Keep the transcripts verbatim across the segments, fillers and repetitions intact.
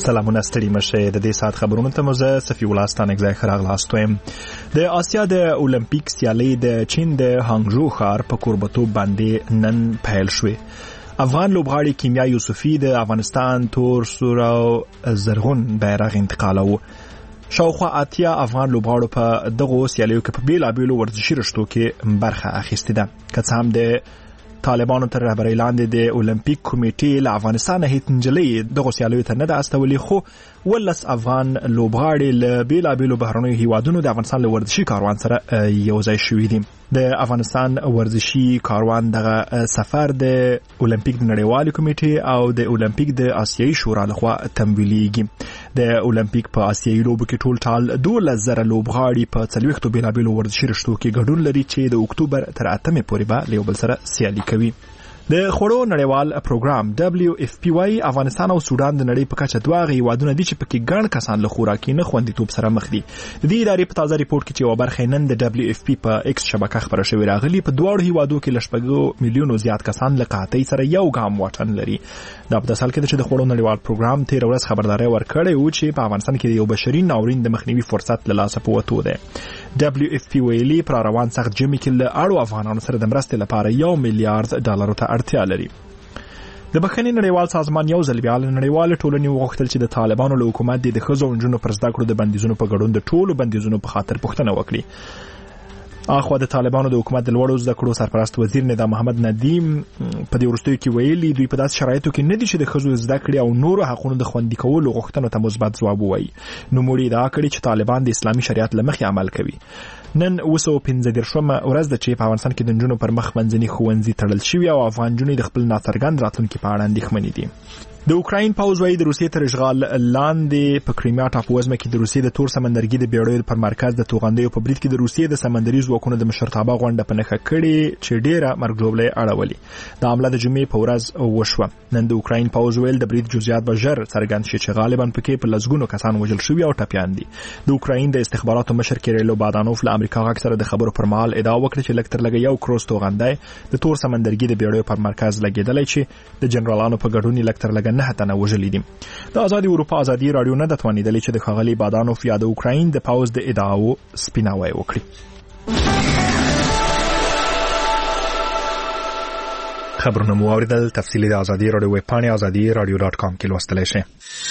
سلامونه ستړي مشه د دې سات خبرونو ته مزه صفي ولستان اگزای خراغ لاستویم د آسیا د اولمپیک سیالي د چین د هانګژو ښار په کوربتوب باندې نن پیل شوه. افغان لوبغاړي کیمیا یوسفی د افغانستان تور سور او زرغون بیرغ انتقالو. شاوخوا اتیا افغان لوبغاړو په دغه سیالیو کې په بیلابیلو ورزشي رشتو کې برخه اخیسته ده. که څه هم د طالبانو تر رهبرۍ لاندې د اولمپیک کمیټې له افغانستان هیڅ نجلۍ دغه سیالیو ته نه ده استولې، خو ولس افغان لوبغاړي له بیلابیلو بهرنیو هیوادونو د افغانستان له ورزشي کاروان سره یو ځای شوي دي. د افغانستان ورزشي کاروان دغه سفر د اولمپیک د نړیوالې کمیټې او د اولمپیک د آسیایي شورا لخوا تمویلیږي. د اولمپیک په آسیایي لوبو کې ټول ټال دولس زره لوبغاړي په څلوېښتو بیلابیلو ورزشي رشتو کې ګډون لري چې د اکتوبر تر اتمې پورې به له یو بل سره سیالي کوي. د خوړو نړیوال پروګرام دبليو اف پی واي افغانستان او سودان د نړۍ په کچه دوه هیوادونه دي چې پکې ګڼ کسان له خوراکي نه خوندیتوب سره مخ دي. د دې ادارې په تازه ریپورت کې چې یو برخه نن د دبليو اف پی په ایکس شبکه خبره شوې راغلي، په دواړو هیوادو کې لشپږو میلیونو زیات کسان له قحطۍ سره یو ګام واټن لري. دا په داسې حال کې چې د خوړو نړیوال پروګرام تیر ورځ خبرداري ورکړې و چې په افغانستان کې یو بشري ناورین د مخنیوي فرصت له لاسه پوتو ده. دبليو اف پی ویلي پر روان سخت جمی کې له اړو افغانانو سره د مرستې لپاره یو میلیارډ ډالر ته اړتیا لري. د بخښنې نړیوال سازمان یو ځل بیا له نړیوال ټولنې وغوښتل چې د طالبانو له حکومت د ښځو او نجونو پر زده کړو د بندیزونو په ګډون د ټولو بندیزونو په خاطر پوښتنه وکړي. اخوا د طالبانو د حکومت د لوړو زده کړو سرپرست وزیر ندا محمد ندیم په دې وروستیو کې ویلي دوی په داسې شرایطو کې نه دي چې د ښځو زده کړې او نورو حقوقو د خوندي کولو غوښتنو ته مثبت ځواب ووایي. نوموړي ادعا کړې چې طالبان د اسلامي شریعت له مخې عمل کوي. نن اوه سوه پنځه دېرشمه ورځ ده چې په افغانستان کې د نجونو پر مخ منځني ښوونځي تړل شوي او افغان نجونې د خپل ناڅرګند راتلونکي په اړه اندېښمنې دي. د اوکراین پوځ وايي د روسیې تر اشغال لاندې په کریمیا ټاپووزمه کې د روسیې د تور سمندرګي د بیړیو پر مرکز د توغندیو په برید کې د روسیې د سمندري ځواکونو د مشرتابه غونډه په نښه کړې چې ډېره مرګ ژوبله اړولې. د حمله د جمعې په ورځ وشوه. نن د اوکراین پوځ ویل د برید جزئیات به ژر څرګند شي چې غالبا پکې په لسګونو کسان وژل شوي او ټپیان دي. د اوکراین د استخباراتو مشر کیریلو بادانوف له امریکا غاک سره د خبرو پر مهال ادعا وکړه چې لکتر لګ یو کروز توغندی د تور سمندرګي د بیړیو پر مرکز لګیدلی چې د جنرالانو په ګډون لکتر لګ نه تنه وژلي. د آزادي اروپا آزادي رادیو نه د توانیدلې چې د خغلی بادانوف یا د اوکراین د پاوز د ادعاو سپیناوی وکړي. خبرونه مو اوریدل. تفصیلی د آزادي رادیو ویب پاڼې آزادي رادیو ډاټ کام کې لوستلی شئ.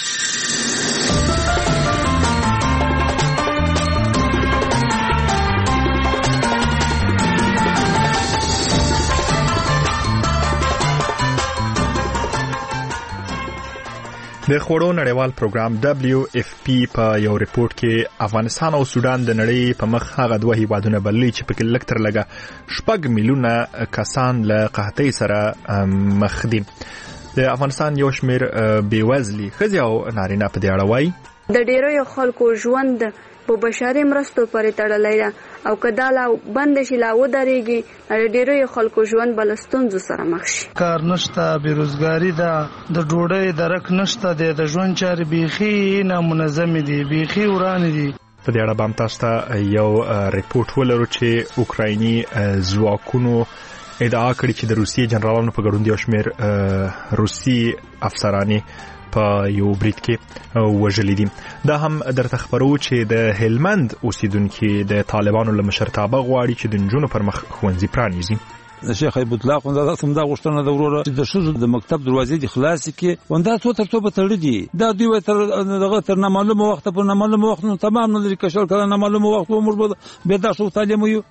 د خوړو نړیوال پروګرام دبليو اف پی په یو ریپورت کې افغانستان او سودان د نړۍ په مخ هغه دوه هیوادونه بللي چې پکې لکتر لګه شپږ میلیونه کسان له قحطۍ سره مخ دي. د افغانستان یو شمیر بیوزلي ښځې او نارینه په دې اړه وایي د ډیرو خلکو ژوند په بشري مرستو پورې تړلی ده او کدا لا بند شي لا ودرېږي د ډیرو خلکو ژوند بل ستونزو سره مخ شي. کار نشته، بیروزګاری ده، د ډوډۍ درک نشته، د ژوند چارې بیخي نامنظم دي، بیخي وران دي. په دې اړه به هم تاسو ته یو ریپورت ولرو چې اوکرایني ځواکونو ادعا کړې چې د روسیې جنرالانو په ګډون یو شمیر روسي افسرانی په یو برید کې وژلي دي. دا هم درته خبرو چې د هلمند اوسیدونکو د طالبانو له مشرتابه غواړي چې د نجونو پر مخ ښوونځي پرانیزي. د شیخ ایب الله خو دا څنګه دا غوښتنه د وروره چې د شوزو د مکتب دروازې د خلاص کې وندا څو تر څو به تړي دي. دا دوی تر دغه تر نه معلومه وخت په نه معلومه وخت نو تمام نه لري کښل کله نه معلومه وخت عمر به دا شو تعلیم یو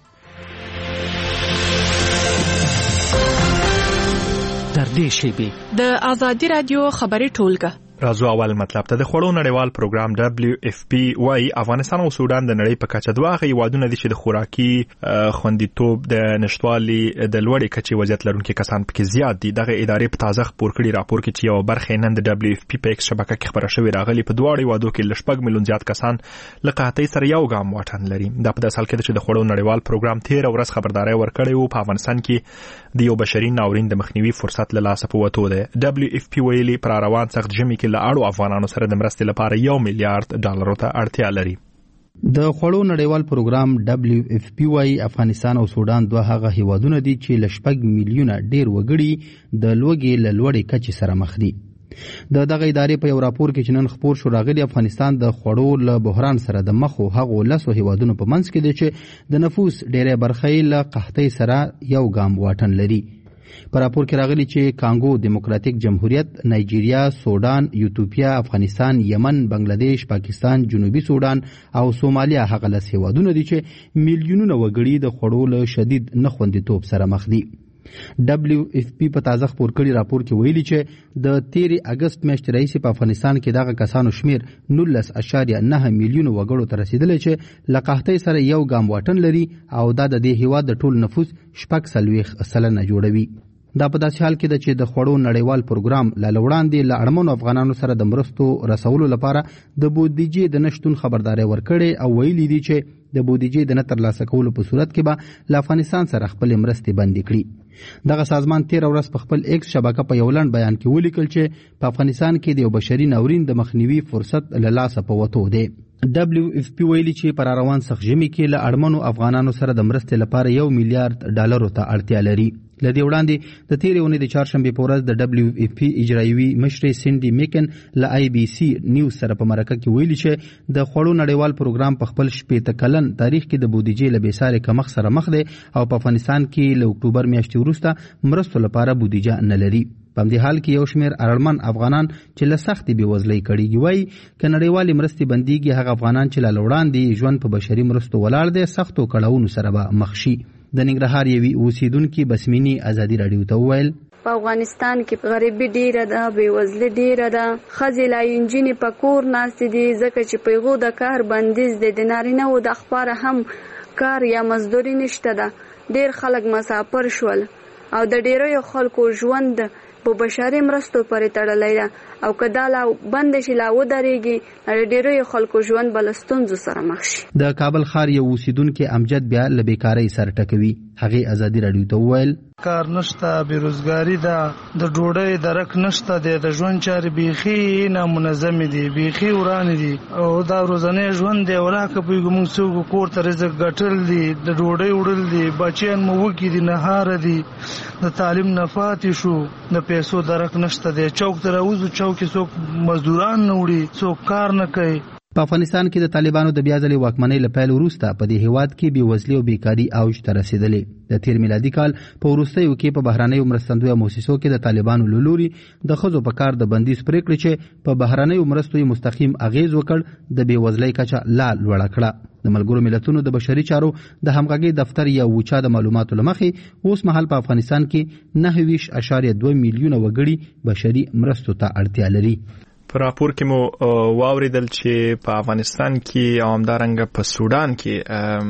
در دې شیبې د آزادي رادیو خبري ټولګه. راځو اول مطلب ته. د خوړو نړیوال پروګرام دبليو اف پی وايي افغانستان او سودان د نړۍ په کچه دوه هیوادونه دي چې د خوراکي خوندیتوب د نشټوالي د لوړې کچې وضعیت لرونکي کسان پکې زیات دي. دغه ادارې په تازه خبر کړي راپور کې چې یو برخه نن د دبليو اف پی په ایکس شبکه کې خبره شوې راغلي په دواړو هیوادو کې لشپږ میلیون زیات کسان له قحطۍ سره یو ګام واټن لري. دا په داسې حال کې چې د خوړو نړیوال پروګرام تیر ورځ خبرداري ورکړې و په افغانستان کې د یو بشري ناورین د مخنیوي فرصت له لاسه پوتو ده. دبليو اف پی ویلي پر روان سخت جمی کې له اړو افغانانو سره د مرستې لپاره یو میلیارډ ډالر ته اړتیا لري. د خوړو نړیوال پروګرام دبليو اف پی وايي افغانستان او سودان دوه هغه هیوادونه دي چې لشپږ میلیونه ډیر وګړي د لوږې له لوړې کچې سره مخ دي. د دغه ادارې په یو راپور کې چې نن خپور شو راغلی افغانستان د خوړو له بحران سره د مخ او هغو لسو هیوادونو په منځ کې دی چې د نفوس ډېری برخه یې له قحطۍ سره یو ګام واټن لري. په راپور کې راغلی چې کانګو دیموکراتیک جمهوریت، نایجیریا، سودان، یوتوپیا، افغانستان، یمن، بنگلاديش، پاکستان، جنوبي سودان او سومالیا هغه لس هیوادونه دي چې میلیونونه وګړي د خوړو له شدید نه خوندیتوب سره مخ دي. ډبلیو اف پی په تازه خپور کړي راپور کې ویلي چې د تیرې اگست میاشتې راهیسې په افغانستان کې دغه کسانو شمیر نولس اشاریه نه میلیونه وګړو ته رسیدلی چې له قحطۍ سره یو ګام واټن لري او دا د دې هیواد د ټول نفوس شپږ څلوېښت سلنه جوړوي. دا په داسې حال کې ده چې د خوړو نړیوال پروګرام له وړاندې له اړمنو افغانانو سره د مرستو رسولو لپاره د بودیجې د نشتون خبرداری ورکړې او ویلي دي چې د بودیجې د نه ترلاسه کولو په صورت کې به له افغانستان سره خپلې مرستې بندې کړي. دغه سازمان تیره ورځ په خپل ایکس شبکه په یو لنډ بیان کې ولیکل چې په افغانستان کې د یو بشري ناورین د مخنیوي فرصت له لاسه په وتو دی. ډبلیو اف پی ویلي چې پر روان سخت ژمي کې له اړمنو افغانانو سره د مرستې لپاره یو میلیارډ ډالرو ته اړتیا لري. له دې وړاندې د تیرې اونۍ د چهارشنبې په ورځ د ډبلیو اف پی اجرایوي مشرې سینډي میکن له آی بي سي نیوز سره په مرکه کې ویلي چې د خوړو نړیوال پروګرام په خپل شپېته کلن تاریخ کې د بودیجې له بېسارې کمښت سره مخ دی او په افغانستان کې له اکتوبر میاشتې وروسته مرستو لپاره بودیجه نه لري. په همدې حال کې یو شمېر اړمن افغانان چې له سختې بېوزلۍ کړېږي وایي که نړیوالې مرستې بندېږي هغه افغانان چې له وړاندې ژوند په بشري مرستو ولاړ دی سختو کړاوونو سره به مخ شي. د ننګرهار یوې اوسیدونکي بسمینی ازادي راډیو ته وویل په افغانستان کې غریبي ډیره ده، بېوزلي ډیره ده، ښځې لا نجونې په کور ناستې دي ځکه چې په هغو د کار بندیز دی. د نارینه‌وو د خپاره هم کار یا مزدوري نشته ده. ډیر خلک مسافر شول او د ډیرو خلکو ژوند په بشري مرستو پورې تړلی ده او که دا لا بند شي لا ودرېږي د ډیرو خلکو ژوند به له ستونزو سره مخ شي. د کابل ښار یو اوسیدونکي امجد بیا له بېکارۍ سر ټکوي. هغې ازادي راډیو ته وویل کار نشته، بېروزګاري ده، د ډوډۍ درک نشته دی، د ژوند چارې بیخي نامنظمې دي، بیخي ورانې دي او دا ورځنی ژوند دی. ولا که پوهېږو موږ څوک کور ته رزق ګټل دي، د ډوډۍ وړل دي، بچیان مو وږي دي، نهاره دي، د تعلیم نه پاتې شو، د پیسو درک نشته دی. چوک ته راوځو، چوک کې څوک مزدوران نه وړي، څوک کار نه کوي. په افغانستان کې د طالبانو د بیا ځلې واکمنۍ له پیل وروسته په دې هیواد کې بېوزلي او بیکاري اوج ته رسېدلې. د تیر میلادي کال په وروستیو کې په بهرنیو مرستندویه موسسو کې د طالبانو له لوري د ښځو په کار د بندیز پرېکړې چې په بهرنیو مرستو یې مستقیم اغېز وکړ د بېوزلۍ کچه لا لوړه کړه. د ملګرو ملتونو د بشري چارو د همغږۍ دفتر یا وچا د معلوماتو له مخې اوس مهال په افغانستان کې نهه ویشت اشاریه دوه میلیونه وګړي بشري مرستو ته اړتیا لري. په راپور کې مو واوریدل چې په افغانستان کې او همدارنګه په سودان کې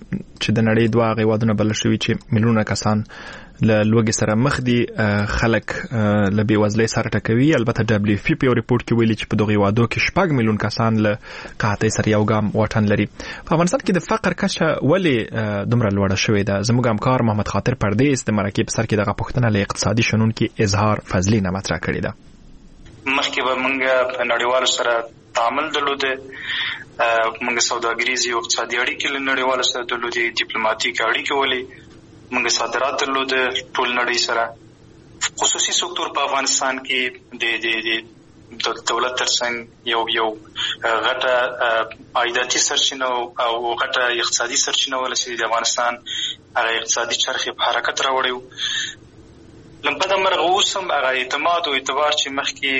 چې د نړۍ دوه هیوادونه بلل شوي چې میلیونه کسان له لوږې سره مخ دي، خلک له بېوزلۍ سره ټکوي. البته ډبلیو اف پی په یو ریپورټ کې ویلي چې په دغو هیوادو کې شپږ میلیون کسان له قحطۍ سره یو ګام واټن لري. په افغانستان کې د فقر کچه ولې دومره لوړه شوې ده؟ زموږ همکار محمد خاطر پردیس د مرکې په سر کې دغه پوښتنه له اقتصادي شنونکي اظهار فضلي نه مطرح کړې ده. مخکې به موږ په نړیوالو سره تعامل درلوده، موږ سوداګریزې او اقتصادي اړیکې له نړیوالو سره درلودې، ډیپلوماټیک اړیکې ولې، موږ صادرات درلوده ټول نړۍ سره. خصوصي سکتور په افغانستان کې د د دولت ترڅنګ یو یو غټه عایداتي سرچینه او غټه اقتصادي سرچینه ولسي د افغانستان هغه اقتصادي چرخې په حرکت راوړی. لمبه مرغه اوس هم هغه اعتماد او اعتبار چې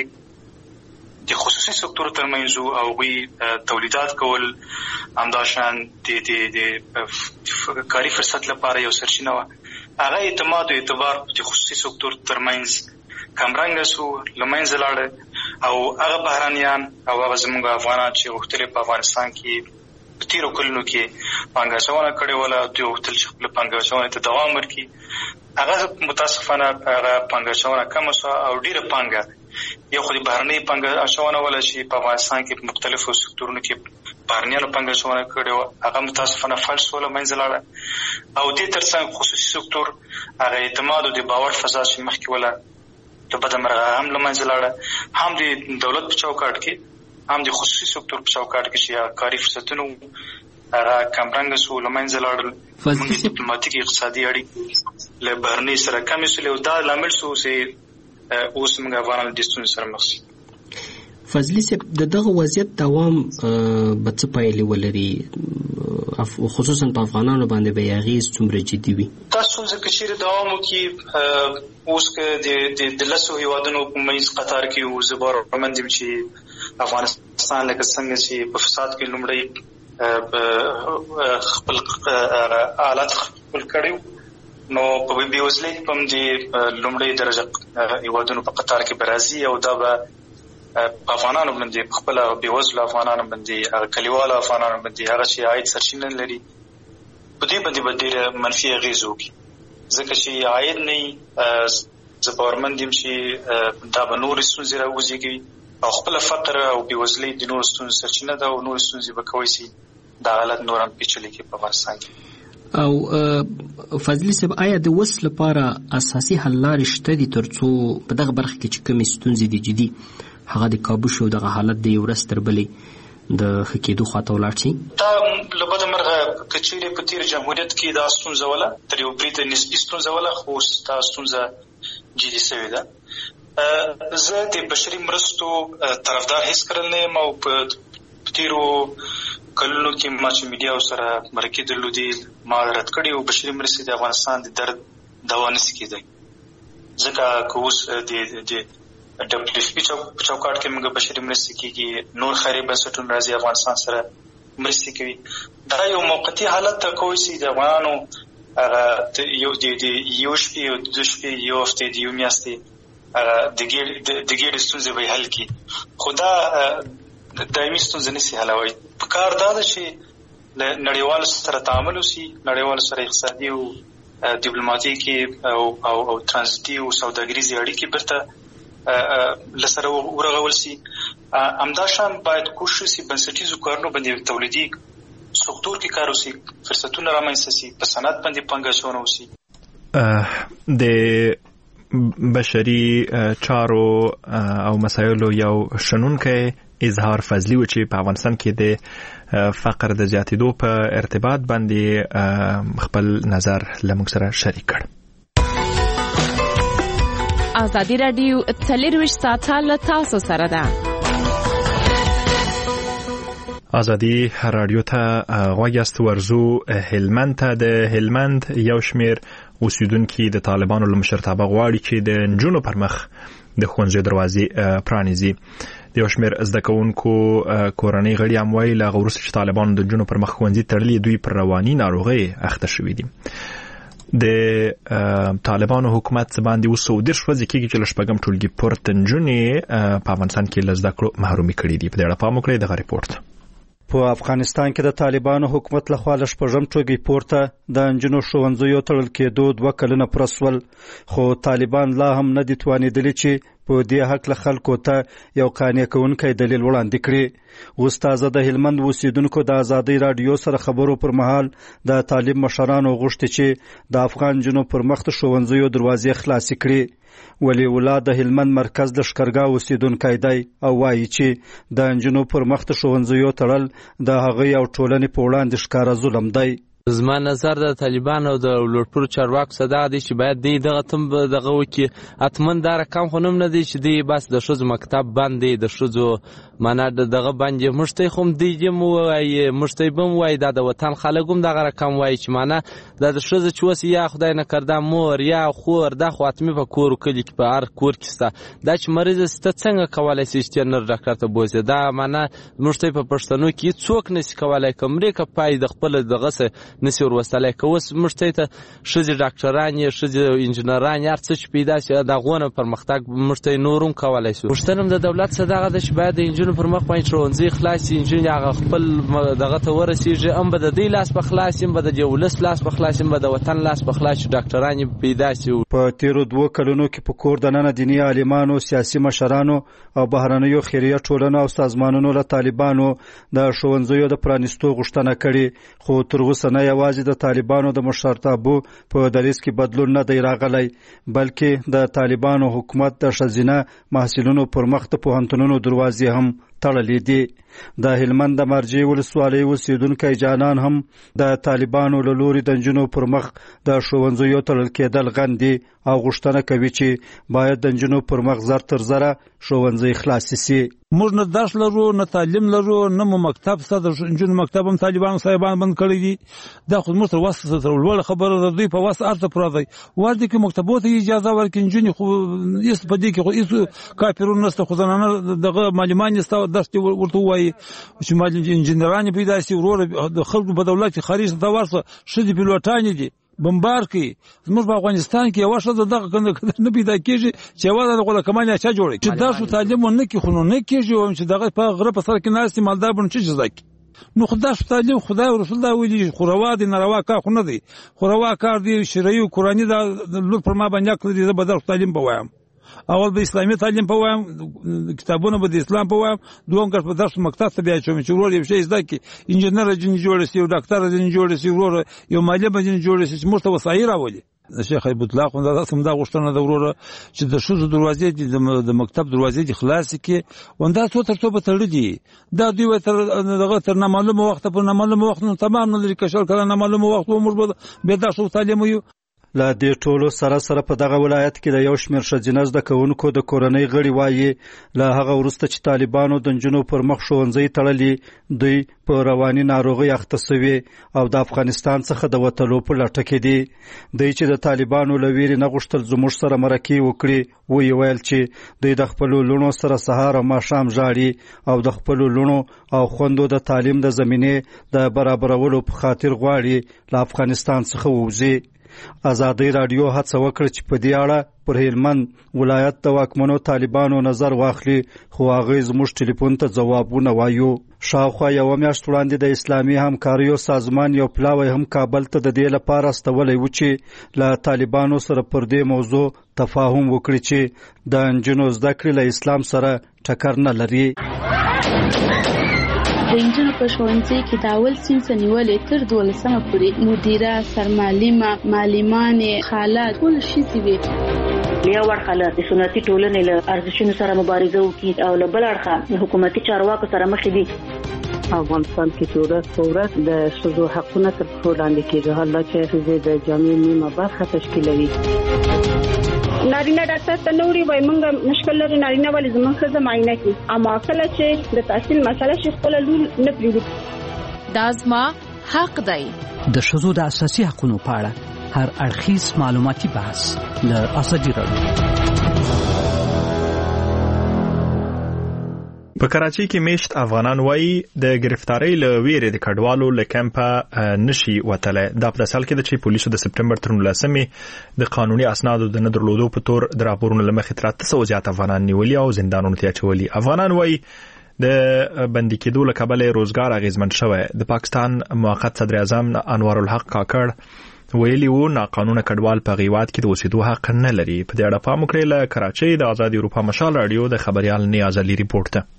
مخکې د خصوصي سکتور ترمنځ او هغوی تولیدات کول همداشان د د کاري فرصت لپاره یو سرچینه وه، هغه اعتماد او اعتبار د خصوصي سکتور ترمنځ کمرنګه سو، له منځه لاړه او هغه بهرانیان او هغه زموږ افغانان چې غوښتل په افغانستان کې په تیرو کلونو کې پانګه اچونه کړې وله، دوی غوښتل چې خپله پانګه اچونې ته دوام ورکړي. هغه متاسفانه هغه پانګه اچونه کمه شوه او ډېره پانګه یو خو د بهرنۍ پانګه اچونه وله چې په افغانستان کې په مختلفو سکتورونو کې بهرنیانو پانګه اچونه کړې وه، هغه متاسفانه فلج شوله، منځه لاړه. او دې ترڅنګ خصوصي سکتور هغه اعتماد او د باور فضا چې مخکې وله له بده مرغه هم له منځه لاړه، هم د دولت په چوکاټ کې هم د خصوصي سکتور په چوکاټ کې چې کاري فرصتونه هغه کمرنګه سو، له منځه لاړل. موږ ډیپلوماټیک اقتصادي اړیکې له بهرنۍ سره کمې شولې او دا لامل شو چې اوس موږ افغانان د ستونزې سره مخ شو. فضلي صاحب د دغه وضعیت دوام به څه پایلې ولري خصوصا په افغانانو باندې به یې اغېز څومره جدي وي؟ تاسو ځکه چیرې دوام وکړي اوس که د لسو هېوادونو په منځ قطار کې یو زه باورمند یم چې افغانستان لکه څنګه چې په فساد کې لومړی خپل حالات خپل کړي نو په بېوزلۍ په همدې لومړۍ درجه هېوادونو په قطار کې به راځي او دا به افغانانو باندې خپل بېوزلو افغانانو باندې هغه کلیوالو افغانانو باندې هغه چې عاید سرچینه لري په دې باندې به ډېره منفي اغېز وکړي ځکه چې عاید نه وي زه باورمند یم چې دا به نورې ستونزې راوزېږوي او خپله فقر او بېوزلۍ د نورو ستونزو سرچینه ده او نورې ستونزې به کولی شي دا حالت نور هم پیچلی کړي په افغانستان کې. او فضلي صاحب آیا د وس لپاره اساسي حل لارې شته دي تر څو په دغه برخه کې چې کومې ستونزې دي جدي هغه د کابو شو دغه حالت د یو ورځ تر بلې د ښه کېدو خواته ولاړ شي؟ دا له بده مرغه که چیرې په تېر جمهوریت کې دا ستونزه وله تر یو بریده نسبي ستونزه وله خو اوس دا ستونزه جدي سوې ده. زه د بشري مرستو طرفدار هېڅکله نه یم او په تېرو کلونو کې ما چې میډیاو سره مرکې درلودې ما رد کړي او بشري مرستې د افغانستان د درد دوا نشي کېدی ځکه که اوس د ډبلیو اف پی په چوکاټ کې موږ بشري مرستې کېږي نور خیري بنسټونه راځي افغانستان سره مرستې کوي دا یو موقتي حالت ته کولی شي د افغانانو هغه یو د یو شپې یو دوه شپې یو هفتې د یو میاشتې هغه د ګېډې ستونزې به یې حل کړي خو دا دایمي ستونزه نشي حلوی. پکار دا ده چې له نړیوالو سره تعامل وشي نړیوالو سره اقتصادي او ډیپلوماتیکي او او ترانزیتي او سوداګریزي اړیکې بیرته لسره ورغول شي. همداشان باید کوشش شي بنسټیزو کارونو باندې تولیدي سکتور کې کار وشي فرصتونه رامنځته شي په صنعت باندې پانګه اچونه وشي. د بشري چارو او مسایلو یو شنونکی اظهار فضلي و چې په افغانستان کې د فقر د زیاتېدو په ارتباط باندې خپل نظر له موږ سره شریک کړ. ازادي راډیو څلرویشت ساعته له تاسو سره ده. ازادي راډیو ته غوږ یاست. ورزو هلمند ته د هلمند یو شمېر اوسیدونکي د طالبانو له مشرتابه غواړي چې د نجونو پر مخ د ښوونځیو دروازې پرانیزي. د یو شمېر زده کوونکو کورنۍ غړي هم وایي له هغه وروسته چې طالبانو د نجونو پر مخ ښوونځي تړلي دوی پر رواني ناروغۍ اخته شوي دي. د طالبانو حکومت باندې اوس څو دېرش ورځې کېږي چې له شپږم ټولګي پورته نجونې په افغانستان کې له زده کړو محرومي کړي دي. په دې اړه پام وکړئ دغه ریپورټ. په افغانستان کې د طالبانو حکومت لخوا له شپږم ټولګي پورته د نجونو ښوونځیو تړل کېدو دوه کلونه پوره سول خو طالبان لا هم نه دي توانېدلي چې په دې هکله خلکو ته یو قانع کوونکی دلیل وړاندې کړي. اوس تازه د هلمند اوسیدونکو د ازادۍ راډیو سره خبرو پر مهال د طالب مشرانو غوښتي چې د افغان نجونو پر مخ د ښوونځیو دروازې خلاصې کړي. ولی الله د هلمند مرکز د شکرګاه اوسیدونکی دی او وایي چې د نجونو پر مخ د ښوونځیو تړل د هغې او ټولنې په وړاندې ښکاره ظلم دی. زما نظر د طالبان او د لوړپوړو چارواکو څخه دغه دی چې باید دی دغه تم دغه وکړي. حتما دا رقم خو هم نه دی چې دی بس د ښځو مکتب باندې د ښځو معنا دغه باندې موږ ته خو دی هم وایي موږ ته به هم وایي دا د وطن خلک هم دغه رقم وایي چې معنا دا د ښځو چې اوس یا خدای نه کرده مور یا خور دا خو حتمي په کور کلي کې په هر کور کې شته. دا چې مریض سته څنګه کولی شي چې نر ډاکټر ته بوځي دا معنا موږ ته په پښتنو کې څوک نشي کولی کمرې که پای د خپل دغه نسی ورسلی که اوس موږ ته ته ښځې ډاکټران یې ښځې انجینران هر څه چې پیدا شي د هغو نه پرمختګ موږ ته نور هم کولی شو. غوښتنه هم د دولت څخه دغه ده چې باید د نجونو پر مخ باندې ښوونځي خلاص شي نجونې هغه خپل دغه ته ورسېږي هم به د دوی لاس په خلاص شي هم به د دې ولس لاس په خلاص شي هم به د وطن لاس په خلاص شي ډاکټران یې پیدا شي. په تېرو دوو کلونو کې په کور دننه دیني عالمانو سیاسي مشرانو او بهرنیو خیریه ټولنو او سازمانونو له طالبانو د ښوونځیو د پرانیستو غوښتنه کړې خو تر اوسه نه یوازې د طالبانو د مشرتابه په دریځ کې بدلون نه دی راغلی بلکې د طالبانو حکومت د ښځینه محصلینو پر مخ د پوهنتونونو دروازې هم تړلې دي. د هلمند د مرجې ولسوالۍ اوسیدونکی جانان هم د طالبانو له لوري د نجونو پر مخ د ښوونځیو تړل کېدل غندي او غوښتنه کوي چې باید د نجونو پر مخ زر تر زره ښوونځي خلاص شي. موږ نه درس لرو نه تعلیم لرو نه مو مکتب سره د نجونو مکتب هم طالبانو صاحبان بند کړی دي. دا خو موږ تر وسه تر ولوله خبره ده دوی په وسه ارته پره دی ورته کې مکتبو ته اجازه ورکړي نجونې خو هیڅ په دې کې خو هیڅ کافرون نشته خو زنانه دغه معلمان نشته درس ورته وایي چې انجینران پیدا شي ورور د خلکو په دولت خارج ته ورسه ښځې پیلوټانې دي بمبار کوي. زموږ په افغانستان کې یوه ښځه دغه نه پیدا کېږي چې یوازې د غوله کمانې اچا جوړوي چې داسې تعلیم ونه کړي خو نو نه کېږي چې دغه په غره په سر کې ناستې مالدار به نو څه جزا کړي. نو خو داسې تعلیم خدای او رسول دا ویلي خو روا دی ناروا کار خو نه دی خو روا کار دی شرعي او قرآني دا لور پر ما باندې حق لري زه به داسې تعلیم به وایم. اول به اسلامي تعلیم په وایم کتابونه به د اسلام په وایم دوم ګټ په درس مکتب ته بیا چوم چې ورور یو شی زده کی انجینر جن جوړ شي او ډاکټر جن جوړ شي ورور یو مالی به جن جوړ شي چې مرته وسایل راولي. شیخ ایب الله خو دا سم دا غوښتنه د ورور چې د شوزو دروازې د مکتب دروازې د خلاص کی وندا څو تر څو به تړل دي دا دوی تر دغه تر نه معلومه وخت په نه معلومه وخت نو تمام نه لري کښل کله نه معلومه وخت عمر به دا شو تعلیم یو. لا دې ټولو سره سره په دغه ولایت کې د یو شمېر ښځینه زده کوونکو د کورنۍ غړي وایي له هغه وروسته چې طالبانو د نجونو پر مخ ښوونځي تړلي دوی په رواني ناروغۍ اخته سوي او د افغانستان څخه د وتلو په لټه کې دي. دوی چې د طالبانو له ویرې نه غوښتل زموږ سره مرکې وکړي ویې ویل چې دوی د خپلو لوڼو سره سهار او ماښام ژاړي او د خپلو لوڼو او خویندو د تعلیم د زمینې د برابرولو په خاطر غواړي له افغانستان څخه ووځي. ازادي راډیو هڅه وکړه چې په دې اړه پر هلمند ولایت د واکمنو طالبانو نظر واخلي خو هغوی زموږ ټلیفون ته ځوابونه وایو. شاوخوا یوه میاشت وړاندې د اسلامي همکاریو سازمان یو پلاوی هم کابل ته د دې لپاره استولی و چې له طالبانو سره پر دې موضوع تفاهم وکړي چې د نجونو زده کړې له اسلام سره ټکر نه لري. د انجونو په ښوونځي کې د اول صنف نیولې تر دولسمه پورې مدیره سرمعلمه معلمانې خاله ټول ښځې وي. یو اړخه له سنتي ټولنې له ارزښتونو سره مبارزه وکړي او له بل اړخه حکومتي چارواکو سره مخ دي. افغانستان کې ورځ په ورځ د ښځو حقونه تر پښو لاندې کېږي حالا چې ښځې د جامعې نیمه برخه تشکیلوي. نارینه ډاکټر ته نوري وای مونږ مشکل لري نارینه ولې زموږ ښځه معاینه کوي اما کله چې د تحصیل مسله شي خپل لور نه پریږدي. دا زما حق دی. د ښځو د اساسي حقوقو په اړه هر اړخیز معلوماتي بحث له ازادي راډیو. په کراچۍ کې میشت افغانان وایي د گرفتاری له ویرې د کډوالو له کمپه نشي وتلی. دا په داسې حال کې ده چې پولیسو د سپټمبر تر نولسمې د قانوني اسنادو د نه درلودو په تور د راپورونو له مخې تر اته سوه زیات افغانان نیولي او زندانونو ته اچولي. افغانان وایي د بندي کېدو له کبله روزګار اغیزمن شوی. د پاکستان موقت صدر اعظم انوار الحق کاکړ ویلي وو ناقانونه کډوال په غیوات کې د اوسېدو حق نه لري. په دې اړه پام وکړئ. له کراچۍ د آزادي اروپا مشال راډیو د خبريال نیاز علي ریپورت ته.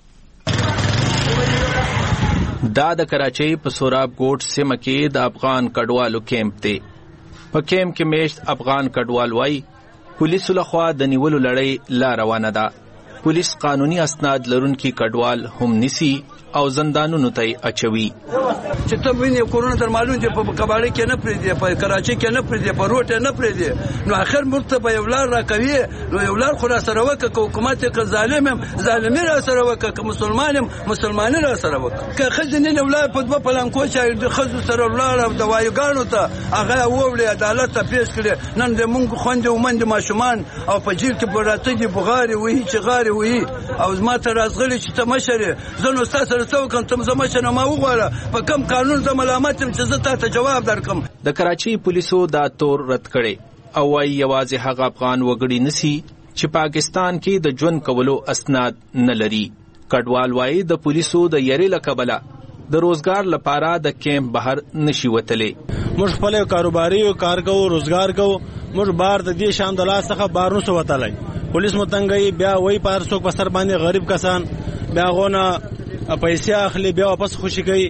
دا د کراچۍ په سوراب کوټ سیمه کې د افغان کډوالو کیمپ دی. په کیمپ کې میشت افغان کډوال وایي پولیسو لخوا د نیولو لړۍ لا روانه ده. پولیس قانوني اسناد لرونکي کډوال هم نیسي او زندانونو ته اچوي. چې ته وینې کورونه تر معلوم دي په کباړې کې نه پرېږدي په کراچۍ کې نه پرېږدي په روټ نه پرېږدي نو اخر مرته په یو لار راکوي نو یو لار خو را سره وکړه که حکومت یې که ظالم یم ظالمي را سره وکړه که مسلمان یم مسلماني را سره وکړه که ښځې نن ولاړ په دوه پلنکو چې د ښځو سره ولاړه د وایګانو ته هغه ووړې عدالت ته پیش کړي نن د مونږ خویندې او میندې ماشومان او په جیل کې براته دي بغارې وهي چغارې وهي او زما ته رازغلي چې ته مشر یې زه نو ستا سره څه وکړم ته زه مشر ما وغواړه په کوم قانون زه ملامت یم چې زه تا ته جواب درکړم. د کراچۍ پولیسو دا تور رد کړی او وايي یوازې هغه افغان وګړي نسی چې پاکستان کې د ژوند کولو اسناد نه لري. کډوال وايي د پولیسو د یری لکبله د روزګار لپاره د کیمپ بهر نشي وتلی. موږ خپل کاروباري او کار کوو روزګار کوو موږ بار د دې شان د لاس څخه بار نشو وتلی. پولیس متنګي بیا وای پار څوک په سر باندې غریب کسان بیا غونه پیسې اخلي بیا واپس خوشي کوي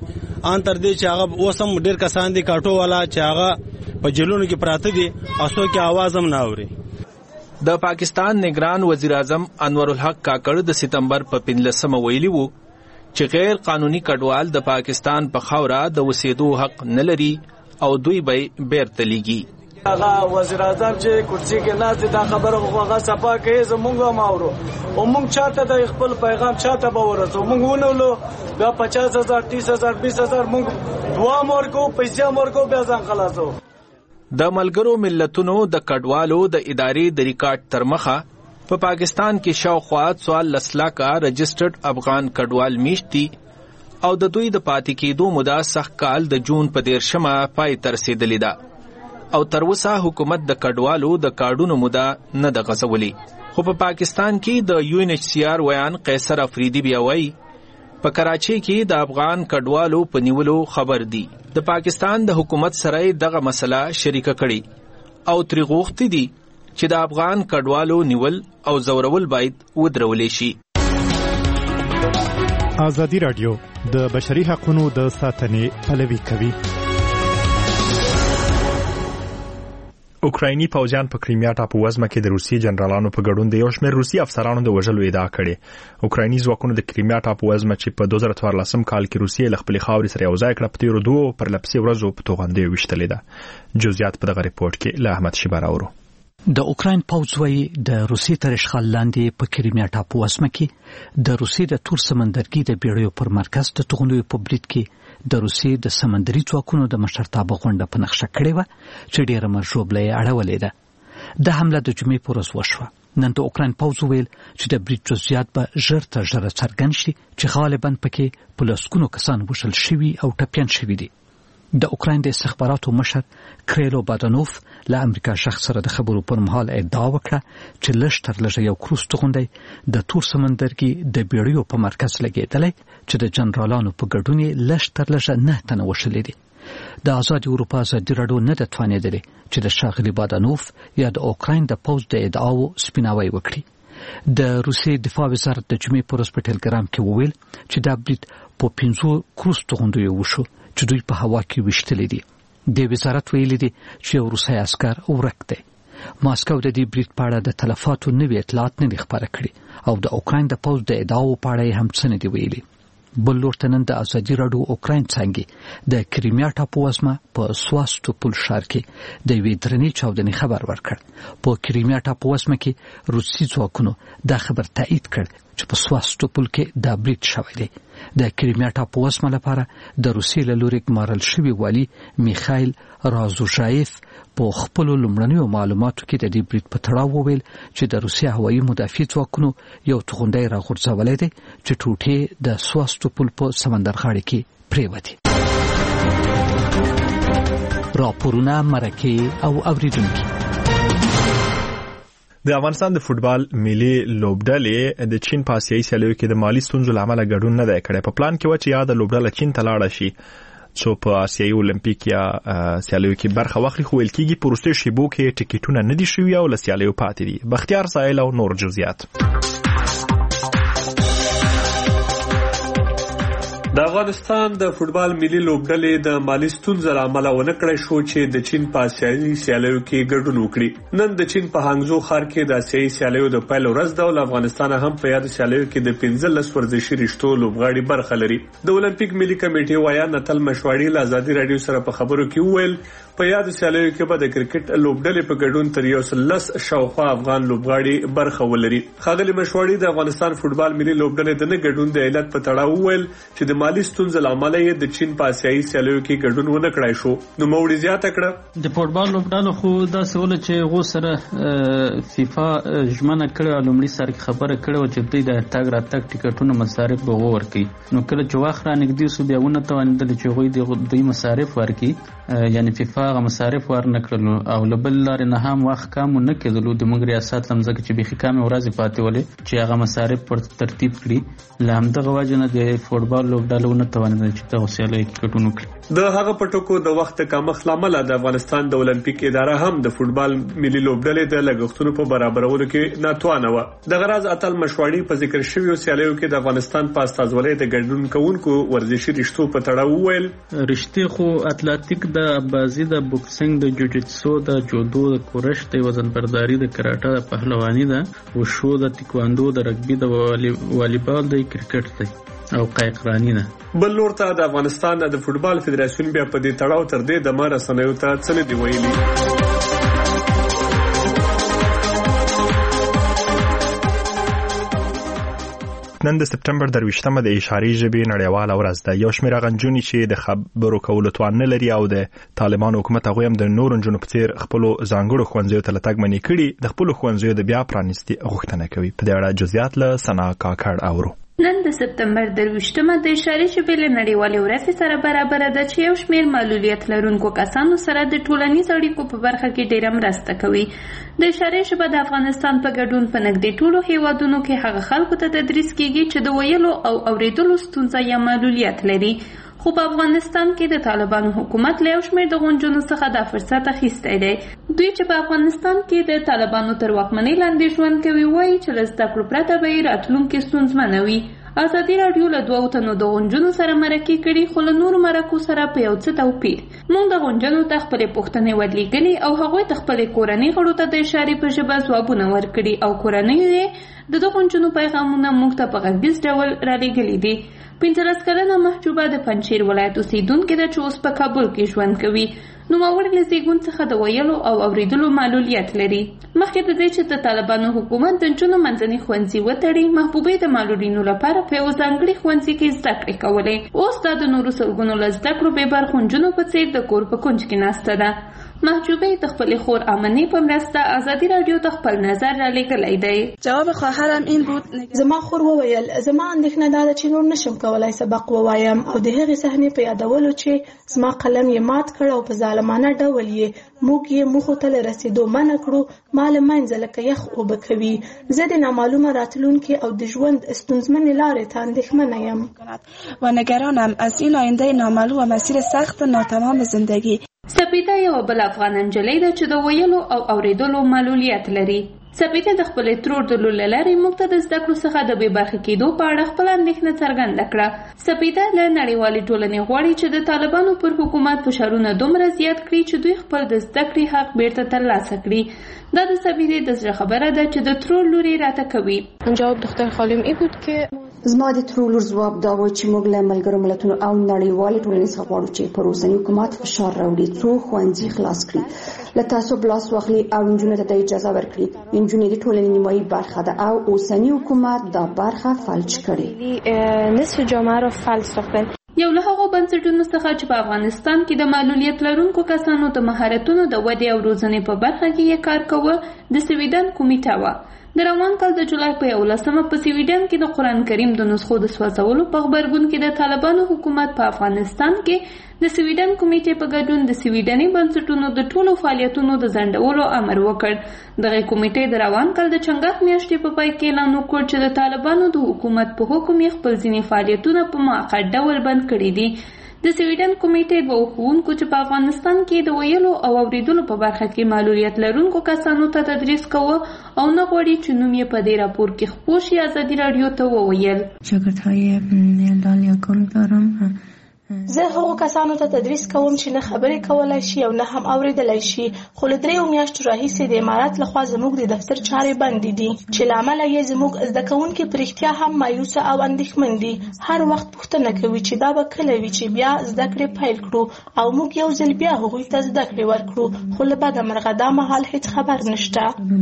ان تر دې چې هغه اوسم ډېر کسان دي کاټو والا چې هغه په جیلونو کې پراته دي اسو کې आवाज هم نه اوري. د پاکستان نگران وزیر اعظم انور الحق کاکړ د ستمبر په پنځلسمه ویلي وو چې غیر قانوني کډوال د پاکستان په خاوره د وسیدو حق نه لري او دوی به بیرته لیږي. هغه وزیر اعظم چې کرسي کې ناست دا خبره هغه صفا کوي زمونږ ماورو او مونږ چاته د خپل پیغام چاته به ورسو مونږ ونولو بیا پچاس هزار تیس هزار بیس هزار مونږ دوا مورکو پیسې مورکو بیا ځان خلاصو. د ملګرو ملتونو د کډوالو د ادارې د ریکارډ تر مخه په پا پاکستان کې شاوخوا څوارلس لاکه رجسټرډ افغان کډوال میشت دي او د دوی د پاتې کېدو موده سږ کال د جون په دیرشمه پای ته رسېدلې ده او تر اوسه حکومت د کډوالو د کارډونو موده نه ده غځولې. خو په پا پاکستان کې د یو ان ایچ سی آر ویان قیصر افریدي بیا وایي په کراچۍ کې د افغان کډوالو په نیولو خبر دي. د پاکستان د حکومت سره دغه مسله شریکه کړي او ترې غوښتي دي چې د افغان کډوالو نیول او زورول باید ودرولې شي. ازادي راډیو د بشري حقوقو د ساتنې پلوي کوي. اوکرایني پوځیان په کریمیا ټاپو وزمه کې د روسي جنرالانو په ګډون د یو شمېر روسي افسرانو د وژلو ادعا کړې. اوکرایني ځواکونو د کریمیا ټاپو وزمه چې په دوه زره څوارلسم کال کې روسیې له خپلې خاورې سره یوځای کړه په تیرو دوو پرلپسې ورځو په توغندیو ویشتلې ده. جزئیات په دغه ریپورت کې له احمد شیبه راوړو. د اوکراین پوځ وايي د روسیې تر اشغال لاندې په کریمیا ټاپو وزمه کې د روسیې د تور سمندرګي د بیړیو پر مرکز د توغندیو په برید کې د روسیې د سمندري ځواکونو د مشرتابه غونډه په نقشه کړې وه چې ډېره مژوبله یې اړولې ده. د حمله د جمعې په ورځ وشوه. نن د اوکراین پوځ وویل چې د برید جزئیات به ژر تر ژره څرګند شي چې غالبا پکې په لسګونو کسان وژل شوي او ټپیان شوي دي. د اوکراین د استخباراتو مشر کریلو بادانوف له امریکا شخص سره د خبرو پر مهال ادعا وکړه چې لږ تر لږه یو کروز توغندی د تور سمندرګي د بیړیو په مرکز لګېدلی چې د جنرالانو په ګډون یې لږ تر لږه نه تنه وشلې دي. د آزادي اروپا ازادي راډیو نه ده توانېدلې چې د ښاغلي بادانوف یا د اوکراین د پوځ د ادعاو سپیناوی وکړي. د روسیې دفاع وزارت د جمعې په ورځ په ټلګرام کې وویل چې دا برید په پنځو کروز توغندیو وشو چې دوی په هوا کې ویشتلې دي. د وزارت ویلي دي چې یو روسي عسکر ورک دی. ماسکو د دې برید په اړه د تلفاتو نوي اطلاعات نه دي خپاره کړي او د اوکراین د پوځ د ادعاو په اړه هم څه نه دي ویلي. بل لورته نن د ازادي راډیو اوکراین څانګې د کریمیا ټاپو وزمه په سواستوپول ښار کې د یوې درنې چاودنې خبر ورکړ. په کریمیا ټاپو وزمه کې روسي ځواکونو دا خبر تایید کړ چې په سواستوپول کې دا برید شوی دی. د کریمیا ټاپو وزمه لپاره د روسیې له لوري ګمارل شوي والي میخایل رازوژایف په خپلو لومړنیو معلوماتو کې د دې برید په تړاو وویل چې د روسیې هوایي مدافع ځواکونو یو توغندی راغورځولی دی چې ټوټې د سواستوپول په سمندرغاړې کې پرېوتې. راپورونه، مرکې او اوریدونکي. د افغانستان د فوټبال ملي لوبډلې د چین په آسیایي سیالیو کې د مالي ستونزو له امله ګډون نه دی کړی. په پلان کې و چې یا د لوبډله چین ته لاړه شي څو په آسیایي اولمپیک یا سیالیو کې برخه واخلي، خو ویل کېږي په وروستیو شیبو کې ټکټونه نه دي شوي او له سیالیو پاتې دي. بختیار سایل او نور جزئیات. د افغانستان د فوټبال ملي لوبډلې د مالی ستونزو له امله ونه کړای شو چې د چین په آسیایي سیالیو کې ګډون وکړي. نن د چین په هانګزو ښار کې د آسیایي سیالیو د پیل ورځ ده او افغانستان هم په یاد سیالیو کې د پنځلس ورزشي رشتو لوبغاړي برخه لري. د اولمپیک ملي کمیټې وایي نتل مشواړي له ازادي راډیو سره په خبرو کې وویل په یاد سیالیو کې به د کرکټ لوبډلې په ګډون تر یو سل لس شاوخوا افغان لوبغاړي برخه ولري. ښاغلي مشواړي د افغانستان فوټبال ملي لوبډلې د نه ګډون د علت په تړاو وویل چې د مالی ستونزو له امله یې د چین په آسیایي سیالیو کې ګډون ونه کړای شو. نو موړي زیاته کړه د فوټبال لوبډلو خو دا سوال چې غو سره فیفا ژمنه کړې او لومړی سر خبره کړې چې دوی د تاګ راتګ ټیکټونو مصارف به ورکړي. نو کله چې واخ را نږدې سو بیا ونه توانېدل چې غوي د دوی مصارف ورکړي، یعنی فیفا هغه مصارف ورنکړل او لبل لارې نه هم وخت کم نه کېدلو د موږ ریاست لمزه چې بيخي کم ورځې پاتې ولې چې هغه مصارف پر ترتیب کړي لامدغه وجه نه د فوټبال لوبډالو نه توانیدل چې د حوصله کټونو کړي د هغه پټکو د وخت کمښت لامل د افغانستان د اولمپیک اداره هم د فوټبال ملي لوبډلې د لګښتونو په برابرولو کې ناتوانه و. د غراز اتل مشواړي په ذکر شویو سیالیو کې د افغانستان په استازولۍ د ګډون کوونکو ورزشي رشتو په تړاو ویل رشتې خو اتلټیک د بازي د بوکسینګ د جوجیتسو د جودو د کورش د وزن برداري د کراټه د پهلواني ده او شو د تکواندو د رګبي د والیبال د کرکټ دی او قایقرانی نه. بل لور ته د افغانستان د فوټبال فدراسیون بیا په دې تړاو تر دې د مار سنوي ته څه نه دی ویلي. نن د سپټمبر درویشتمه د اشاري ژبې نړیواله ورځ ده. یو شمېر غنجونی چې د خبرو کولو توان نه لري او د طالبان حکومت هغه هم د نورو جنونو په څیر خپل ځانګړو ښوونځیو ته لټګ منې کړي د خپل ښوونځیو د بیا پرانیستي غوښتنه کوي. په دې اړه جزئیات له سنا کاکړ اورو. نن د سپټمبر درویشتمه د اشاري ژبې له نړیوالې ورځې سره برابر ده چې یو شمېر معلولیت لرونکو کسانو سره د ټولنیز اړیکو په برخه کې ډېره مرسته کوي. د اشاري ژبه د افغانستان په ګډون په نږدې ټولو هیوادونو کې هغه خلکو ته تدریس کیږي چې د ویلو او اوریدلو ستونزه یا معلولیت لري. خو په افغانستان کې د طالبانو حکومت له یو شمېر د غونجونو څخه دا فرصت اخیستی دی. دوی چې په افغانستان کې د طالبانو تر واکمنۍ لاندې ژوند کوي وایي چې له زده کړو پرته به یې راتلونکې ستونزمنه وي. ازادي راډیو له دوو تنو د غونجونو سره مرکې کړي خو له نورو مرکو سره په یو څه توپیر. موږ د غونجونو ته خپلې پوښتنې ورلیږلي او هغوی ته خپلې کورنۍ غړو ته د اشارې په ژبه ځوابونه ورکړي او کورنیو یې د دغو غونجونو پیغامونه موږ ته په غږیز ډول رالیږلي دي. پنځلس کلنه محجوبه د پنجشیر ولایت اوسیدونکې ده چې اوس په کابل کې ژوند کوي. نوموړې له زیږون څخه د ویلو او اوریدلو معلولیت لري. مخکې د دې چې د طالبانو حکومت د نجونو منځني ښوونځي وتړي محبوبې د معلولینو لپاره په یو ځانګړي ښوونځي کې زده کړې کولې. اوس دا د نورو سلګونو له زده کړو بې برخو نجونو په څېر د کور په کونج کې ناسته ده. محجوبې د خپلې خور امنې په مرسته ازادي راډیو ته خپل نظر رالیږلی دی. جواب خواهرم این بود زما خور وویل زما اندېښنه دا ده چې نور نشم کولای سبق ووایم او د هغې صحنې په یادولو چې زما قلم یې مات کړ او په ظالمانه ډول یې موږ یې موخو ته له رسېدو منع کړو. ما له منځه لکه یخ اوبه کوي. زه د نامعلومه راتلونکي او د ژوند ستونزمنې لارې ته اندېښمنه یم و نگرانم از این آینده نامعلوم و مسیر سخت و ناتمام زندگی. سپیده یو بل افغان نجلۍ ده چې د ویلو او اوریدلو معلولیت لري. سپیده د خپلې ترور د لور له لارې موږ ته د زده کړو څخه د بې برخې کېدو په اړه خپله اندېښنه څرګنده کړه. سپیده له نړیوالې ټولنې غواړي چې د طالبانو پر حکومت فشارونه دومره زیات کړي چې دوی خپل د زده کړې حق بیرته ترلاسه کړي. دا د سپیدې د زړه خبره ده چې د ترور لور یې راته کوي. جواب دختر خالم ای بود که زما د ترور لور ځواب دا و چې موږ له ملګرو ملتونو او نړیوالې ټولنې څخه غواړو چې پر اوسني حکومت فشار راوړي څو ښوونځي خلاص کړي، له تعصب لاس واخلي او نجونو ته اجازه ورکړي. نجونې د ټولنې نیمایي برخه ده او اوسني حکومت دا برخه فلج کړي. نصف جامعه را فلج ساختن. یو له هغو بنسټونو څخه چې په افغانستان کې د معلولیت لرونکو کسانو د مهارتونو د ودې او روزنې په برخه کې یې کار کوه د سویډن کمیټه وه. د روان کال د جولای په یولسمه په سویډن کې د قرآن کریم د نسخو د سوځولو په غبرګون کې د طالبانو حکومت په افغانستان کې د سویډن کمیټې په ګډون د سویډني بنسټونو د ټولو فعالیتونو د ځنډولو امر وکړ. دغه کمیټې د روان کال د چنګاښ میاشتې په پای کې اعلان وکړ چې د طالبانو د حکومت په حکم یې خپل ځینې فعالیتونه په موقت ډول بند کړي دي. د سویډن کمیټې دوه ښوونکو چې په افغانستان کې د ویلو او اوریدلو په برخه کې معلولیت لرونکو کسانو ته تدریس کوه او نه غواړي چې نوم یې په دې راپور کې خپور شي. ازادي راډیو ته وویل شاګردهای دال یا کار دارم. زه هغو کسانو ته تدریس کوم چې نه خبرې کولای شي او نه هم اوریدلای شي، خو له دریو میاشتو راهیسې د امارات لخوا زموږ د دفتر چارې بندې دي چې له امله یې زموږ زده کوونکي په رښتیا هم مایوسه او اندېښمن دي. هر وخت پوښتنه کوي چې دا به کله وي چې بیا زده کړې پیل کړو او موږ یو ځل بیا هغوی ته زده کړې ورکړو، خو له بده مرغه دا مهال هیڅ خبر نشته.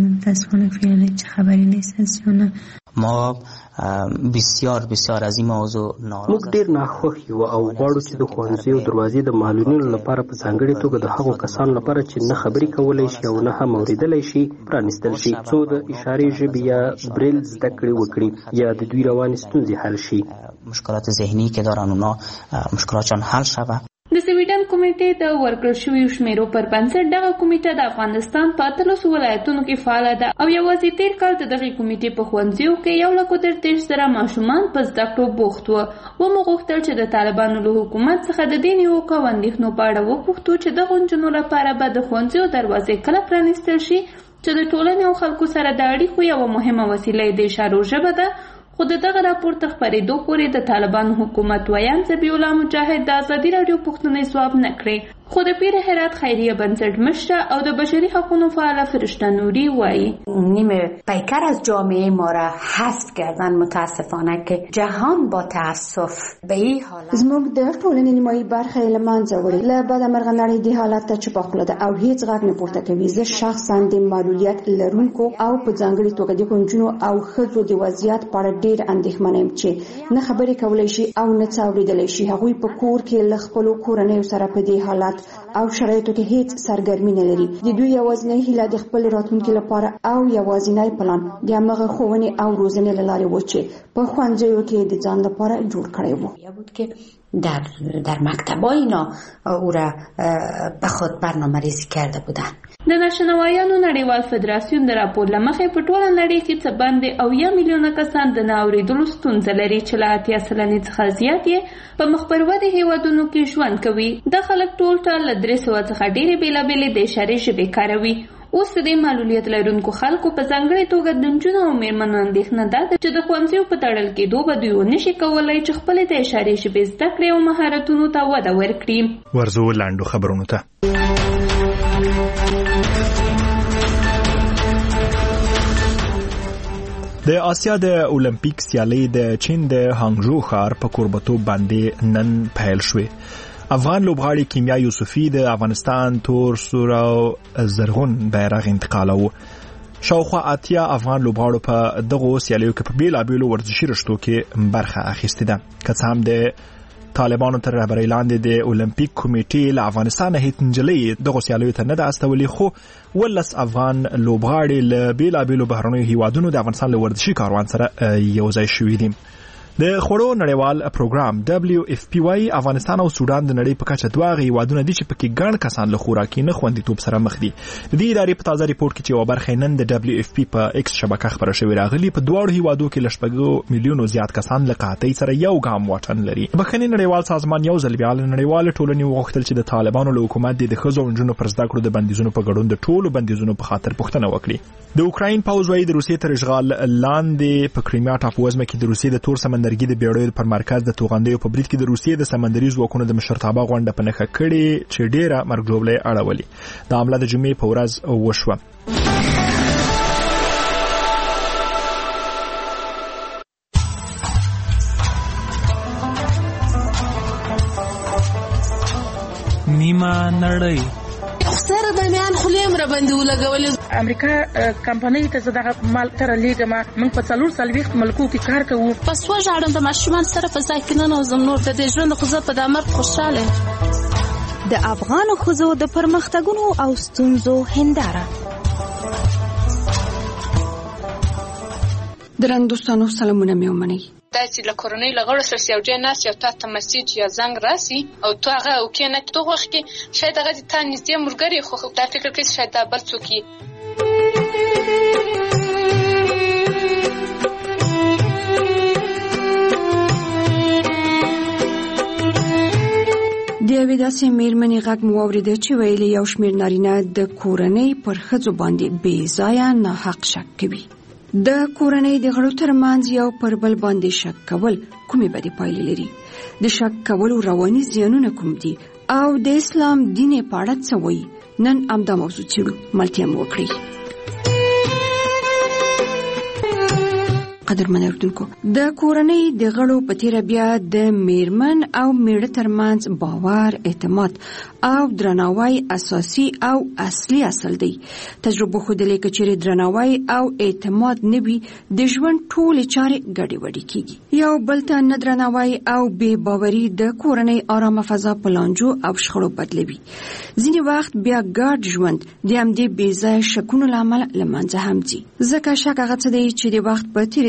ما بسیار بسیار از این موضوع ناراض موږ ډیر ناخوښ یو او غواړو چې د ښوونځیو دروازې د معلولینو لپاره په ځانګړې توګه د هغو کسانو لپاره چې نه خبرې کولی شي او نه هم اوریدلی شي پرانیستل شي، څو د اشارې ژبې یا بریل زده کړې وکړي یا د دوی روانې ستونزې حل شي. مشکلات ذهنی که دارن اونا مشکلاتشان حل شود. د سویډن کمیټې د ورکړل شویو شمیرو پر بنسټ دغه کمیټه د افغانستان په اتلسو ولایتونو کې فعاله ده او یوازې تیر کال د دغه کمیټې په ښوونځیو کې یو لک درې زره ماشومان په زده کړو بوخت وو. ومو غوښتل چې د طالبانو له حکومت څخه د دې نیوکو او اندېښنو په اړه وپوښتو چې دغو نجونو لپاره به د ښوونځیو دروازې کله پرانیستل شي چې د ټولنې او خلکو سره د اړیکو یوه مهمه وسیله د اشارو ژبه ده. خو د دغه راپور تر خپرېدو پورې د طالبانو حکومت ویان ذبیح الله مجاهد د ازادي راډیو پوښتنې ځواب نه کړې. خو د پیر هرات خیریه بنسټ مشره او د بشري حقوقو فعاله فرشته نوری وایي نیمه پیکر از جامعه ما را حذف کردن متاسفانه که جهان با تاسف به این حالت زموږ د ټولنې نیمایي برخه له منځه وړي. له بده مرغه نړۍ دې حالت ته چوپه خوله ده او هیڅ غږ نه پورته کوي. زه شخصا د معلولیت لرونکو او په ځانګړي توګه د نجونو او ښځو د وضعیت په اړه ډېر اندېښمن یم چې نه خبرې کولی شي او نه څه اورېدلی شي. هغوی په کور کې له خپلو کورنیو سره په دې حالت او شرایطو کې هیڅ سرګرمي نه لري. د دوی یوازینۍ هیله د خپل راتلونکي لپاره او یوازینی پلان د همغه ښوونې او روزنې له لارې و چې په ښوونځیو کې د ځان لپاره جوړ کړی و. در در مکتب‌ها اینا او را به خود برنامه‌ریزی کرده بودند. د ناشنوایانو نړیوال فدراسیون د راپور له مخې په ټوله نړۍ کې څه باندې اویا میلیونه کسان د نه اورېدلو ستونزه لري چې له اتیا سلنې څخه زیات یې په مخ پر ودې هېوادونو کې ژوند کوي. دا خلک ټول ټال له درې سوه څخه ډېرې بېلابېلې د اشارې ژبې کاروي. اوس د دې معلولیت لرونکو خلکو په ځانګړې توګه د نجونو او میرمنو اندېښنه ده چې د ښوونځیو په تړل کېدو به دوی ونشي کولی چې خپلې د اشارې ژبې زده کړې او مهارتونو ته وده ورکړي. ورځو لاندو خبرونو ته د آسیا د اولمپیک سیالۍ د چین د هانګژو ښار په کوربتوب باندې نن پیل شوې. افغان لوبغاړي کیمیا یوسفي د افغانستان تور سور او زرغون بیرغ انتقالو. شاوخوا اتیا افغان لوبغاړو په دغه سیالیو کې په بیلابیلو ورزشي رشتو کې برخه اخیستې ده. که څه هم د طالبانو تر رهبرۍ لاندې د اولمپیک کمیټې له افغانستانه هیڅ نجلۍ دغه سیالیو ته نه ده استولې، خو ولس افغان لوبغاړي له بیلابیلو بهرنیو هیوادونو د افغانستان له ورزشي کاروان سره یو ځای شوي دي. د خوړو نړیوال پروګرام دبليو اف پی وايي افغانستان او سودان د نړۍ په کچه دوه هیوادونه دي چې پکې ګڼ کسان له خوراکي نه خوندیتوب سره مخ دي. د دې ادارې په تازه ریپورت کې چې یو برخه نن د دبليو اف پی په ایکس شبکه خبره شوې راغلي، په دواړو هیوادو کې لشپږو میلیونو زیات کسان له قحطۍ سره یو ګام واټن لري. بخښنې نړیوال سازمان یو ځل بیا له نړیوال ټولنې وغوښتل چې د طالبانو له حکومت د ښځو او نجونو پر زده کړو د بندیزونو په ګډون د ټولو بندیزونو په خاطر پوښتنه وکړي. د اوکراین پوځ وايي د روسیې تر اشغال لاندې په کریمیا ټاپووزمه کې د روسیې د تور سمندرګي د بیړیو پر مرکز د توغندیو په برید کې د روسیې د سمندري ځواکونو د مشرتابه غونډه په نښه کړې چې ډېره مرګ ژوبله اړولې. د حمله د جمعې په ورځ وشوه. نیمه نړۍ سره د میان خلیم را باندې ولګولې. امریکا کمپنۍ ته زده مال تر لیګه ما موږ په څلور سلويخت ملکو کې کار کوو. پس وژاړم د ماشومان سره په ځای کې نه نوزم نور د دې ژوند خو زه په دامر خوشاله. د افغان ښځو د پرمختګونو او ستونزو هنداره. درنوستانو سلامونه مې ومنئ. دا چې له کورنۍ له غړو سره یو ځای ناست یو تا ته مسیج یا زنګ راسي او تو هغه اوکې نه تو وخت کې شاید هغه تا نږدې مرګري خو دا فکر کوي شاید دا بل څوک وي. د یوې داسې میرمنې غږ مو واورېده چې ویلي یو شمېر نارینه د کورنۍ پر ښځو باندې بې ځایه ناحق شک کوي. د کورنۍ د غړو ترمنځ یو پر بل باندې شک کول کومې بدې پایلې لري؟ د شک کولو رواني زیانونه کوم دي او د اسلام دین په اړه څه وایي؟ نن همدا موضوع څېړو، ملتیا مو وکړئ. قدرمن اردوونکو، د کورنۍ د غړو په تیره بیا د میرمن او میړه ترمنځ باور، اعتماد او درناوی اساسي او اصلي اصل دی. تجربه ښودلې که چیرې درناوی او اعتماد نه وي د ژوند ټولې چارې ګډې وډې کیږي. یو بل ته نه درناوی او بې باوري د کورنۍ ارامه فضا په لانجو او شخړو بدلوي. ځینې وخت بیا ګډ ژوند د همدې بې ځایه شکونو له امله له منځه هم ځي. ځکه شک هغه څه دی چې د وخت په تیرېدو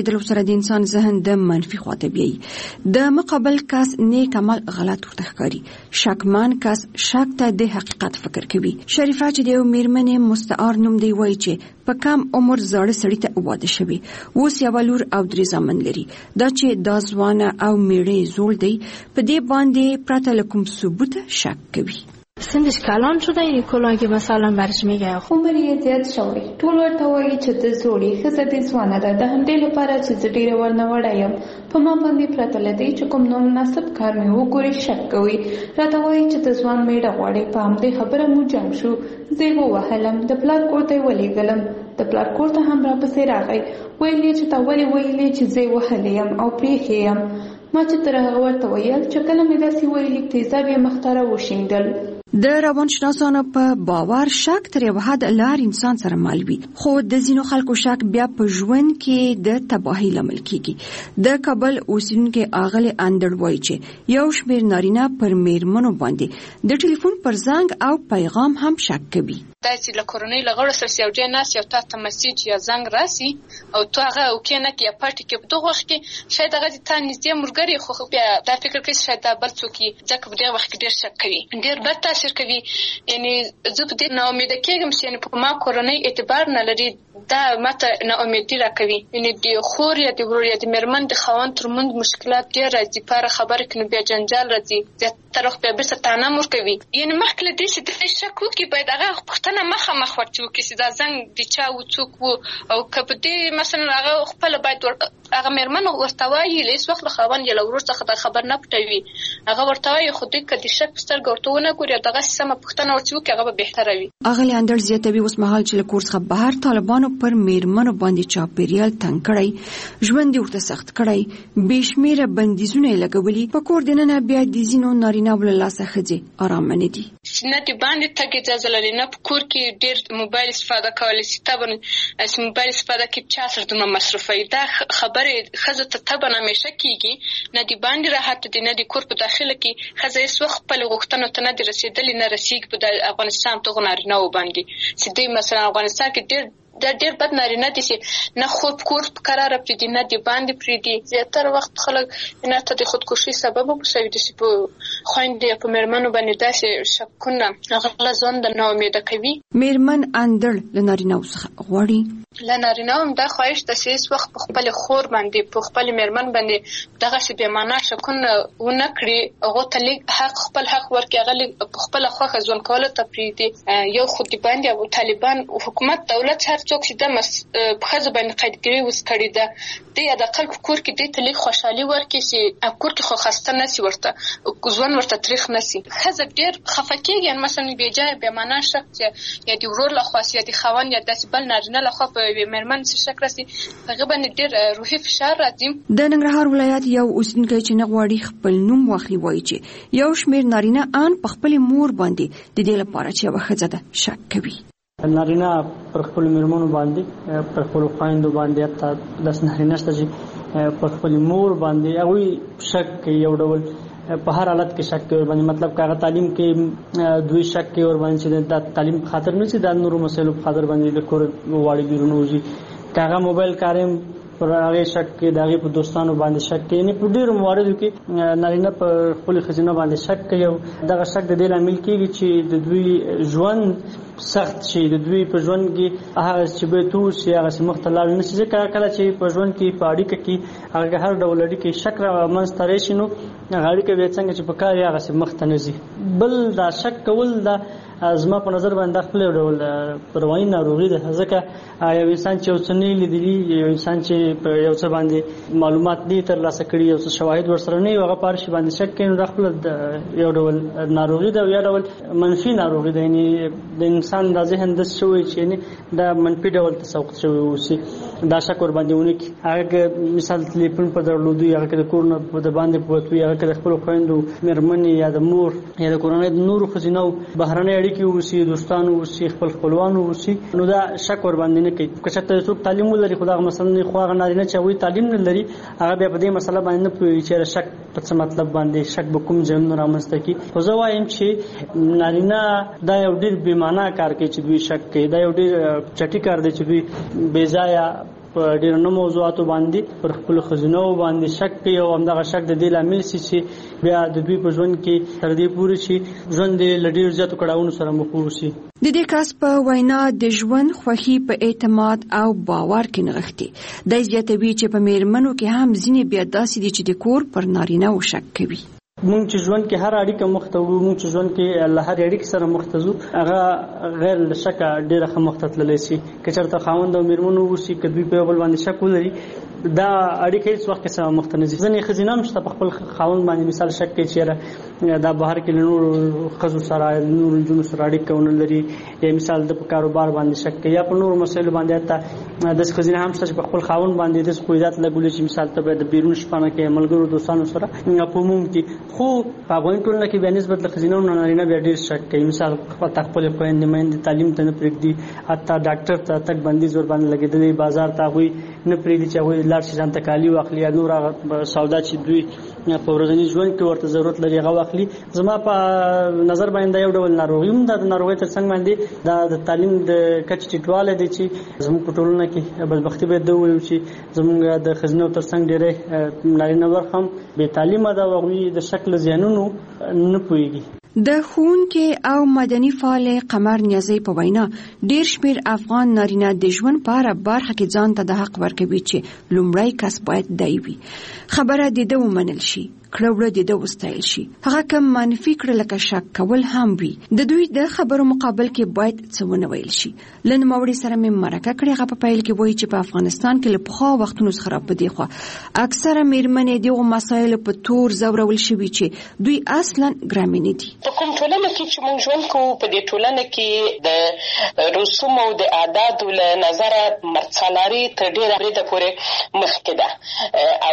کېدلو سره د انسان ذهن د منفي خواته بیایي. د مقابل کس نیک عمل غلط ورته ښکاري. شکمن کس شک ته د حقیقت فکر کوي. شریفه چې د یو میرمنې مستعار نوم دی وایي چې په کم عمر زاړه سړي ته واده شوي، اوس یوه لور او درې زامن لري. دا چې دا ځوانه او میړه زوړ دی په دې باندې پرته له کوم ثبوته شک کوي. سنش کلان شده این کلان که مثلا برش میگه عمر یې زیات شوی، ټول ورته وایي چې د زوړې ښځه دې ځوانه ده. د همدې لپاره چې زه ډېره ورنه وړه یم، په ما باندې پرته له دې چې کوم نامناسب کار مې وګوري شک کوي. راته وایي چې د ځوان میړه غواړي. په همدې خبره مو جنګ شو. زه یې ووهلم، د پلار کور ته یې ولېږلم. د پلار کور ته هم راپسې راغی. ویل یې چې تا ولې ویلې چې زه یې وهلی یم او پرېښې یم. ما چې تر هغه ورته ویل چې کله مې داسې ویلي تیزاب یې مخ ته راوشیندل. د روانشناسانو په باور شک تر یو حد لار انسان سره مل وي، خو د ځینو خلکو شک بیا په ژوند کې د تباهۍ لامل کیږي. د کابل اوسیدونکي اغلې اندړ وایي چې یو شمېر نارینه پر میرمنو باندې د ټلیفون پر زنګ او پیغام هم شک کوي. دا چې له کورنۍ له غړو سره یو ځای ناست یو تا ته مسیج یا زنګ راسي او تو هغه وکینه کې یا پټ کې په دغه وخت کې شاید هغه تا نږدې مرګري خو بیا دا فکر کوي شاید دا بل څوک ځکه په دغه وخت کې ډېر شک کوي، ډېر بد تاثیر کوي. یعنی زه په دې ناامیده کېږم چې یعنې په ما کورنۍ اعتبار نه لري. دا ماته ناامیدي راکوي. یعنی د خور یا د ورور یا د مېرمن د خاوند ترمنځ مشکلات ډېر راځي. په هره خبره کې نو بیا جنجال راځي، زیاتره وخت بیا بېرته طعنه هم ورکوي. یعنې مخکې له دې چې دې شک وکړي باید هغه پوښتنه مخامخ ورته وکړي چې دا زنګ د چا و څوک و، او که په دې مثلا هغه خپله باید هغه مېرمن ورته وایي له هېڅ وخت له خاوند یا له ورور څخه دا خبر نه پټوي. هغه ورته وایي خو دوی که د شک په سترګه ورته ونه ګوري او دغسې سمه پوښتنه ورته وکړي هغه به بهتره وي. اغلې اندړ زیاتوي اوس مهال چې له کور څخه بهر طالبانو پر میرمنو باندې چاپېریال تنګ کړی، ژوند یې ورته سخت کړی، بې شمېره بندیزونه یې لګولي. په کور دننه بیا د ځینو نارینهو له لاسه ښځې ارامه نه دي. نه د باندې تګ اجازه لري، نه په کور کې ډېر موبایل استفاده کولی شي. طبعا موبایل استفاده کې چا سره دومره مصرفوي. دا خبرې ښځو ته طبعا همیشه کېږي. نه د باندې راحت دی، نه د کور په داخله کې ښځه هېڅ وخت خپلې غوښتنو ته نه دي رسېدلې، نه رسېږي په افغانستان دغو نارینهو باندې چې دوی مثلا افغانستان کې ډېر دا ډېر بد نارینه دي چې نه خوب کور په قراره پرېږدي، نه د باندې پرېږدي. زیاتره وخت خلک نه ته د خودکشي سبب وګرځوي چې په خویندو یا په مېرمنو باندې داسې شکونه غله ځان د ناامیده کوي. مېرمن اندړ له نارینهو څخه غواړي له نارینهو هم دا خواهش ده چې هېڅ وخت په خپلې خور باندې په خپلې مېرمن باندې دغسې بېمعنا شکونه ونه کړي. هغو ته لږ حق خپل حق ورکړي، هغه لږ په خپله خوښه ژوند کولو ته پرېږدي. یو خو د باندې او طالبان حکومت دولت هر څوک چې د په ښځو باندې قیدګیري اوس کړې ده، دوی حداقل په کور کې دوی ته لږ خوشحالي ورکړي چې کور کې خو خسته نه شي، ورته ژوند ورته تریخ نه شي. ښځه ډېر خفه کېږي مثلا بېجایه بېمعنا شک یا د ورور لخوا یا د خاوند یا داسې بل نارینه لخوا په یوې مېرمن څه شک راسي، هغه باندې ډېر روحي فشار راځي. د ننګرهار ولایت یو اوسېدونکی چې نه غواړي خپل نوم واخلي وایي چې یو شمېر نارینه ان په خپلې مور باندې د دې لپاره چې یوه ښځه ده شک کوي. نارینه پر خپل مېرمنو باندې، پر خپل خویندو باندې، حتی داسې نارینه شته چې پر خپل مور باندې هغوی شک کوي. یو ډول په هر حالت کې شک کوي ورباندې، مطلب که هغه تعلیم کې دوی شک کوي ورباندې چې دا تعلیم په خاطر نه چې دا نورو مسایلو په خاطر باندې د کور غواړي بیرون وځي. که هغه موبایل کاروي پر هغې شک کوي، د هغې په دوستانو باندې شک کوي. یعنې په ډېرو مواردو کې نارینه پر خپلې ښځینه باندې شک کوي او دغه شک د دې لامل کېږي چې د دوی ژوند سخت شي، د دوی په ژوند کې هغه چې باید اوسي هغسې مخته لاړ نه شي. ځکه کله چې په ژوند کې په اړیکه کې هغه هر ډول اړیکې شک رامنځته راشي نو هغه اړیکه بیا څنګه چې په کار یې هغسې مخته نه ځي. بل دا شک کول دا زما په نظر باندې خپل ډول رواني ناروغي ده. ځکه یو انسان چې یو څه نه لیدلي، یو انسان چې په یو څه باندې معلومات نه ترلاسه کړي، یو څه شواهد ورسره نه وي، هغه په هر شي باندې شک کوي، نو دا خپله یو ډول ناروغي ده او یا ډول منفي ناروغي ده. یعنې د انسان دا ذهن داسې شوی چې یعنې دا منفي ډول تسوق شوی اوسي، دا شک ورباندې ونه کړي. هغه که مثال تلیفون په درلودو، هغه که د کور نه د باندې پوتوي، هغه که د خپلو خویندو مېرمنې یا د مور یا د کورنۍ د نورو ښځینو بهرنۍ اړیکې اوسي، دوستانو اوسي، خپل خپلوانو اوسي، نو دا شک ورباندې نه کوي. که چېرته څوک تعلیم ولري خو دغه مثلا خو هغه نارینه چې هغوی تعلیم نه لري هغه بیا په دې مسله باندې نه پوهېږي چې شک په څه مطلب باندې شک به کوم ځایونه رامنځته کړي. خو زه وایم چې نارینه دا یو ډېر بېمعنا کار کوي چې دوی شک کوي. دا یو ډېر چټي کار دی چې دوی بېځایه په ډېر نه موضوعاتو باندې پر خپل خزینو باندې شک کوي او همدغه شک د دې لامل شي چې بیا د دوی په ژوند کې تر دې پورې چې ژوند یې له ډېرو زیاتو کړاوونو سره مخ ووسي. د دې کس په وینا د ژوند خوښي په اعتماد او باور کې نغښتي. د زیاتوي چې په میرمنو کې هم ځینې بیا داسې دي چې د کور پر نارینه و شک کوي. مونږ چې ژوند کې هر اړیکه مخته وو، مونږ چې ژوند کې له هر اړیکې سره مخته ځو، هغه غیر له شکه ډېره ښه مخته تللی شي. که چېرته خاوند او میرمن ووسي، که دوی په یو بل باندې شک ولري، دا اړیکه هیڅ وخت کې سره مخته نه ځي. ځینې ښځینه هم شته په خپل خاوند باندې مثال شک کوي چې یاره دا بهر کې له نورو ښځو سره نورو نجونو سره اړیکه ونه لري، یا مثال د په کاروبار باندې شک کوي، یا په نورو مسایلو باندې حتی داسې ښځینه هم شته چې په خپل خاوند باندې داسې قیودات لګولي چې مثال ته باید د بیرون شپانه کې ملګرو دوستانو سره په عموم کې. خو په افغاني ټولنه کې بیا نسبت له ښځینو نه نارینه بیا ډېر شک کوي. مثال خپلې خویندې میندې تعلیم ته نه پرېږدي، حتی ډاکټر ته تګ بندیز ورباندې لګېدلی، بازار ته هغوی نه پرېږدي چې هغوی لاړ شي ځان ته کالي واخلي یا نور هغه سودا چې دوی په ورځني ژوند کې ورته ضرورت لري هغه واخلي. زما په نظر باندې دا یو ډول ناروغي هم ده. د ناروغۍ تر څنګ باندې دا د تعلیم د کچې ټیټوالی دی چې زموږ په ټولنه کې بدبختي باید دا ووایو چې زموږ د ښځینو تر څنګ ډېری نارینه برخه هم بې تعلیمه ده او هغوی د شک له زیانونو نه پوهېږي. د ښوونکې او مدني فعال قمر نیازی په وینا ډېر شمېر افغان نارینه د ژوند په هره برخه کې ځان ته د حق ورکوي چې لومړی کس باید دی وي. خبره د ده ومنل شي، کړه وړه د ده وستایل شي. هغه کم منفي کړه لکه شک کول هم وي. د دوی د خبرو مقابل کې باید څه ونه ویل شي. له نوموړي سره مې مرکه کړې. هغه په پیل کې وایي چې په افغانستان کې له پخوا وختونو څخه په دې خوا اکثره میرمنې دغو مسایلو په تور ځورول شوي چې دوی اصلا ګرامینې دي. په کوم ټولنه کې چې موږ ژوند کوو، په دې ټولنه کې د رسوم او د عاداتو له نظره مرڅالاري تر ډېره بریده پورې مخکې ده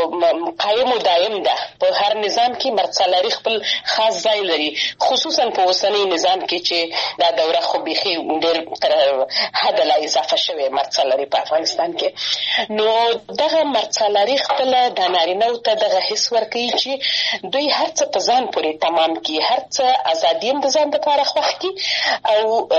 او قایم و دایم ده. په هر نظام کې مرڅالاري خپل خاص ځای لري، خصوصا په اوسنی نظام کې چې دا دوره خو بیخي ډېر تر حده لا اضافه شوې مرڅالاري په افغانستان کې. نو دغه مرڅالاري خپله د نارینه‌و ته دغه حس ورکوي چې دوی هر څه په ځان پورې تمام کړي، هر څه ازادي هم د ځان دپاره خوښ کړي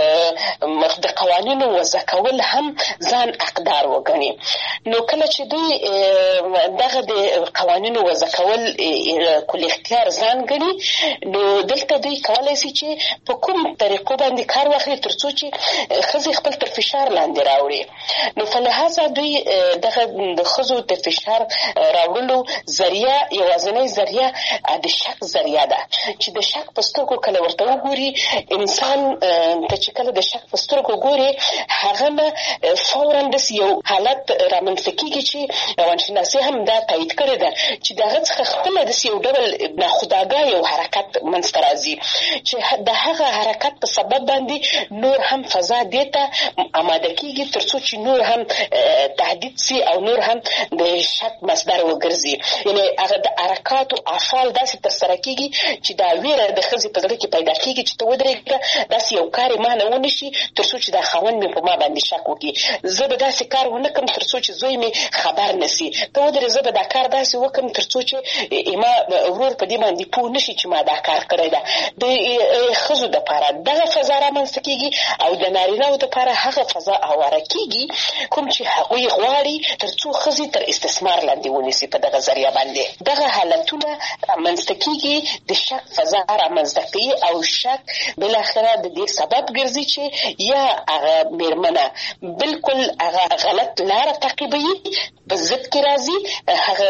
او د قوانینو وضع کول هم ځان حقدار وګڼي. نو کله چې دوی دغه د قوانینو وضع کول کل اختیار ځان ګڼي، نو دلته دوی کولی شي چې په کوم طریقو باندې کار واخلي تر څو چې ښځې خپل تر فشار لاندې راوړي. نو په لحاظه دوی دغه د ښځو د فشار راوړلو ذریعه یوازینۍ ذریعه د شک ذریعه ده چې د شک په سترګو کله ورته وګوري، انسان ته چې کله د شک په سترګو ګوري هغه نه فورا داسې یو حالت رامنځته کېږي چې روانشناسي هم دا تایید کړې ده چې د هغه څخه خپله داسې یو ډول ناخودآګاه یو حرکت منځته راځي چې د هغه حرکت په سبب باندې نور هم فضا دې ته اماده کېږي تر څو چې نور هم تهدید سي او نور هم د شک مصدر وګرځي. یعنې هغه د حرکات او افعال داسې ترسره کېږي چې دا ویره د ښځې په زړه کې پیدا کېږي چې ته ودرېږه، داسې یو کار یې ما نه ونه شي تر څو چې دا خاوند مې په ما باندې شک وکړي. زه به داسې کار ونه کړم تر څو چې زوی مې خبر نه سي. ته ودرې، زه به دا کار داسې وکړم تر څو چې ما ورور په دې باندې پوه نشي چې ما دا کار کړی ده. د ښځو دپاره دغه فضا رامنځته کېږي او د نارینه‌و دپاره هغه فضا هواره کېږي کوم چې هغوی غواړي تر څو ښځې تر استثمار لاندې ونیسي. په دغه ذریعه باندې دغه حالتونه رامنځته کېږي، د شک فضا رامنځته کوي او شک بالاخره د دې سبب ګرځي چې یا هغه میرمنه بالکل هغه غلط لاره تعقیبوي، په ضد کې راځي، هغه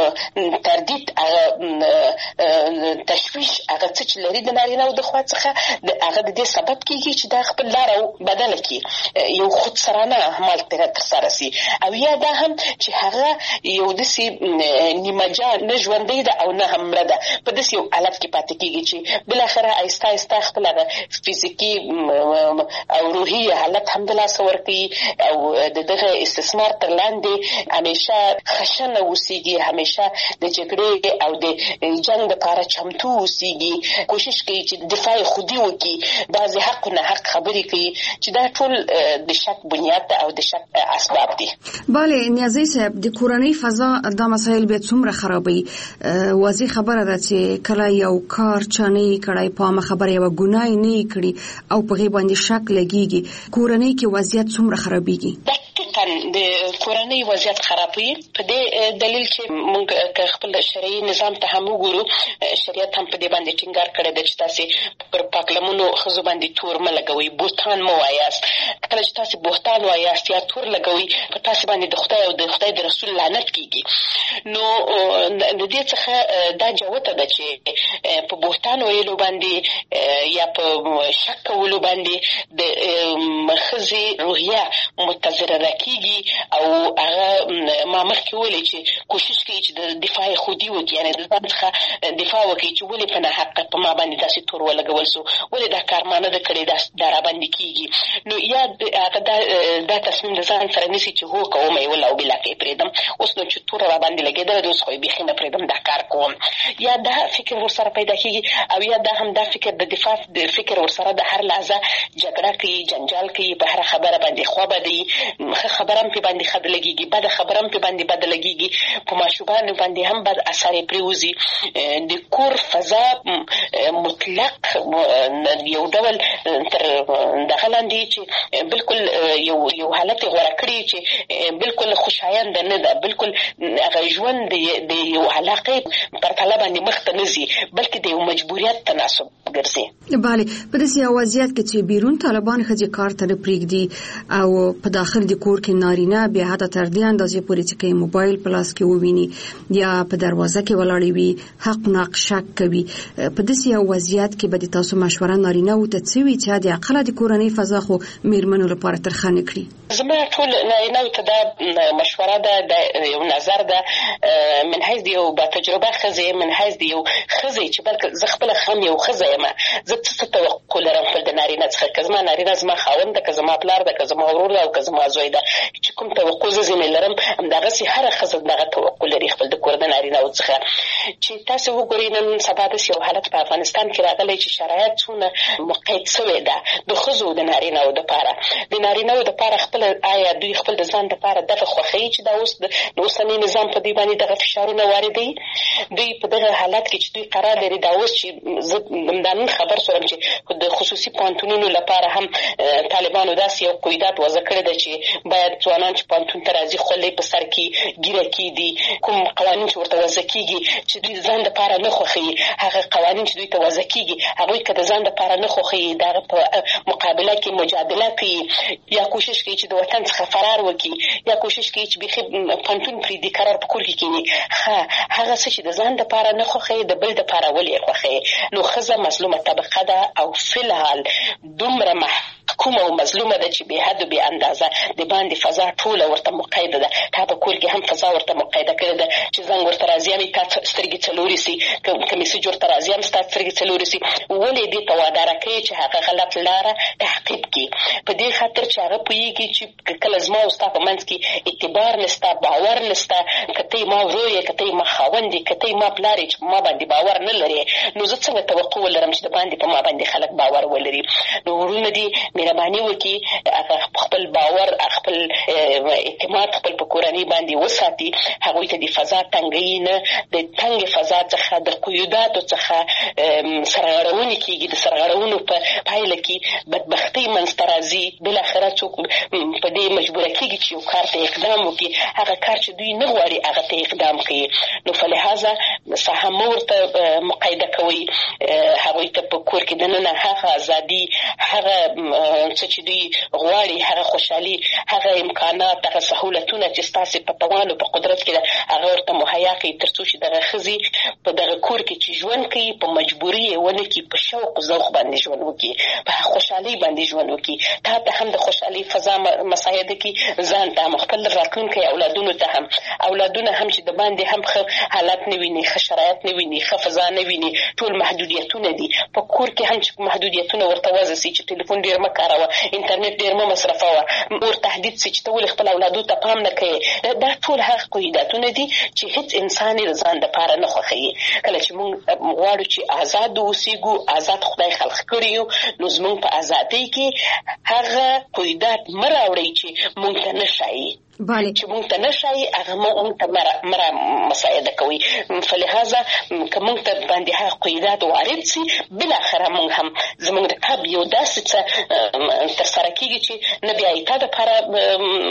تردید، هغه تشویش، هغه څه چې لري د نارینه‌و د خوا څخه هغه د دې سبب کېږي چې دا خپل لاره بدله کړي، یو خودسرانه اعمال ترسره سي. او یا دا هم چې هغه یو داسې نیمه جان نه ژوندۍ ده او نه هم مړه ده، په داسې یو حالت کې پاتې کېږي چې بالاخره آهسته آهسته خپل هغه فزیکي او روحي حالت هم د لاسه ورکوي او د دغه استثمار تر لاندې همیشه خشنه اوسېږي، همیشه د جګړې او د جنګ دپاره چمتو اوسېږي، کوشش کوي چې دفاع خودي وکړي، بعضې حق نه حق خبرې کوي چې دا ټول د شک بنیاد ده او د شک اسباب دي. بله نیازی صاحب، د کورنۍ فضا دا مسایل بیا څومره خرابوي؟ واضح خبره ده چې کله یو کار چا نه یې کړی، په عامه خبره یوه ګناه یې نه یې کړي او په هغې باندې شک لګېږي، کورنۍ کې وضعیت څومره خرابېږي؟ دا ټیټ تن د کورنۍ وضعیت خرابوي په دې دلیل چې موږ خپل شرعي نظام ته هم وګورو شریعت هم په دې باندې ټینګار کړی دی چې تاسې پر پاکلمونو ښځو باندې تور مه لګوئ بوتان مه وایاست کله چې تاسې بوتان وایاست یا تور لګوئ په تاسې باندې د خدای او د خدای د رسول لعنت کیږي نو د دې څخه دا جوته ده چې په بوتان ویلو باندې یا په شک کولو باندې د ښځې روحیه متضرره کیږي او هغه ما مخکې ویلې چې کوشش کوي چې د دفاع خودي وکړي یعنې د ځان څخه دفاع وکړي چې ولې په ناحقه په ما باندې داسې تور ولګول سو ولې دا کار ما نه ده کړی دا راباندې کیږي نو یا هغه دا دا تصمیم د ځان سره نیسي چې هو کوم یې ولا او بلا کې پرېږدم اوس نو چې تور راباندې لګېدلی اوس خو یې بیخي نه پرېږدم دا کار کوم یا دا فکر ورسره پیدا کیږي او یا دا هم دا فکر د دفاع د فکر ورسره د هر لحظه جګړه کوي جنجال کوي په هره خبره باندې خوا بدوي ښه خبره هم پرې باندې ښه لګېږي بده خبره هم پرې باندې بده لګېږي په ماشومانو باندې هم بد اثر یې پرېوځي د کور فضا مطلق یو ډول تر دغه لاندې چې بالکل یو یو حالت غوره کړي چې بالکل خوشایند نه ده بالکل هغه ژوند د یو علاقې پرتله باندې مخ ته نه ځي بلکې د یو مجبوریت تناسب ګرځي. بله په داسې وضعیت کې چې بیرون طالبان ښځې کار ته نه پرېږدي او په داخل د کور کې نارینه بیا حتی تر دې اندازې پورې چې کوي موبایل په لاس کې وویني یا په دروازه کې ولاړې وي حق ناق شک کوي په داسې وضعیت کې به د تاسو مشوره نارینه و ته څه وي چې د اقله د کورنۍ فضا خو میرمنو لپاره ترخه نه کړي؟ زما ټول نارینه ته دا مشوره ده د یو نظر ده من حیث د یو با تجربه ښځې من حیث د یو ښځې چې بلکې زه خپله هم یو ښځه یم زه څه توقع لرم خپل د نارینه څخه که زما نارینه زما خاوند ده که زما پلار ده که زما ورور ده او که زما زوی ده چې کوم توقع زه ځینې لرم همدغسې هره ښځه دغه توقع لري خپل د کور د نارینهو څخه چې تاسې وګورئ نن سبا داسې یو حالت په افغانستان کې راغلی چې شرایط څونه مقید سوی ده د ښځو د نارینهو دپاره د نارینهو دپاره خپل آیا دوی خپل د ځان دپاره دغه خوښوي چې دا اوس د اوسني نظام په دوی باندې دغه فشارونه واردوي دوی په دغه حالت کې چې دوی قرار لري دا اوس چې زه دا نن خبر شوم چې د خصوصي پوهنتونونو لپاره هم طالبانو داسې یو قیودات وضع کړی ده چې باید ځوانان چې پوهنتون ته راځي خولۍ په سر کې ګیره کېږدي کوم قوانین چې ورته وضع کېږي چې دوی ځان دپاره نه خوښوي هغه قوانین چې دوی ته وضع کېږي هغوی که د ځان دپاره نه خوښوي د هغه په مقابله کې مجادله کوي یا کوشش کوي چې د وطن څخه فرار وکړي یا کوشش کوي چې بیخي پوهنتون پرېږدي قرار په کور کې کښېني ښه هغه څه چې د ځان دپاره نه خوښوي د بل دپاره ولې یې خوښوي نو ښځه مظلومه طبقه ده او فی الحال دومره محکومه او مظلومه ده چې بې حد و بې اندازه د باندې فضا ټوله ورته مقیده ده تا په کور کې هم فضا ورته مقیده کړې ده چې زنګ ورته راځي هم تا سترګې څلورې سي که میسج ورته راځي هم ستا سترګې څلورې سي ولې دې ته واداره کوي چې هغه غلط لاره تعقیب کړي په دې خاطر چې هغه پوهېږي چې کله زما او ستا په منځ کې اعتبار نسته باور نسته که ته یې ما ورور یې که ته یې ما خاوند یې که ته یې ما پلار یې چې په ما باندې باور نه لرې نو زه څنګه توقع ولرم چې د باندې په ما باندې خلک باور ولري نو ورونه دي مهرباني وکړي هغه خپل باور خپل اعتماد خپل په کورنۍ باندې وساتي هغوی ته د فضا تنګوي نه د تنګې فضا څخه د قیوداتو څخه سرغړونې کېږي د سرغړونو په پایله کې بدبختۍ منځته راځي بالاخره څوک په دې مجبوره کېږي چې یو کار ته اقدام وکړي هغه کار چې دوی نه غواړي هغه ته اقدام کوي نو فلهذا ساحه مه ورته مقیده کوئ هغوی ته په کور کې دننه هغه ازادي هغه څه چې دوی غواړي هغه خوشحالي هغه امکانات هغه سهولتونه چې ستاسې په توان او په قدرت کې ده هغه ورته مهیا کړي تر څو چې دغه ښځې په دغه کور کې چې ژوند کوي په مجبوري یې ونه کړي په شوق او ذوق باندې ژوند وکړي په خوشحالۍ باندې ژوند وکړي تا ته هم د خوشحالۍ فضا مساعده کړي ځان ته هم خپل راتلونکي اولادونو ته هم اولادونه هم چې د باندې هم ښه حالت نه ویني ښه شرایط نه ویني ښه فضا نه ویني ټول محدودیتونه دي په کور کې هم چې محدودیتونه ورته وضع سي چې ټلیفون ډېر مه کاروه انټرنیټ ډېر مه مصرفوه نور تهدید سي چې ته ولې خپل اولادو ته پام نه کوې دا ټول هغه قیوداتونه دي چې هېڅ انسان یې د ځان دپاره نه خوښوي کله چې موږ غواړو چې آزاد اوسېږو آزاد خدای خلق کړي یو نو زموږ په ازادۍ کې هغه قیودات مه راوړئ چې موږ ته نه ښایي چې موږ ته نه ښایي هغه موږ ته مه مساعده کوي فلهذا که موږ ته باندې هغه قیودات وارد سي بالاخره موږ هم زموږ د کب یو داسې څه ترسره کېږي چې نه بیا یې تا دپاره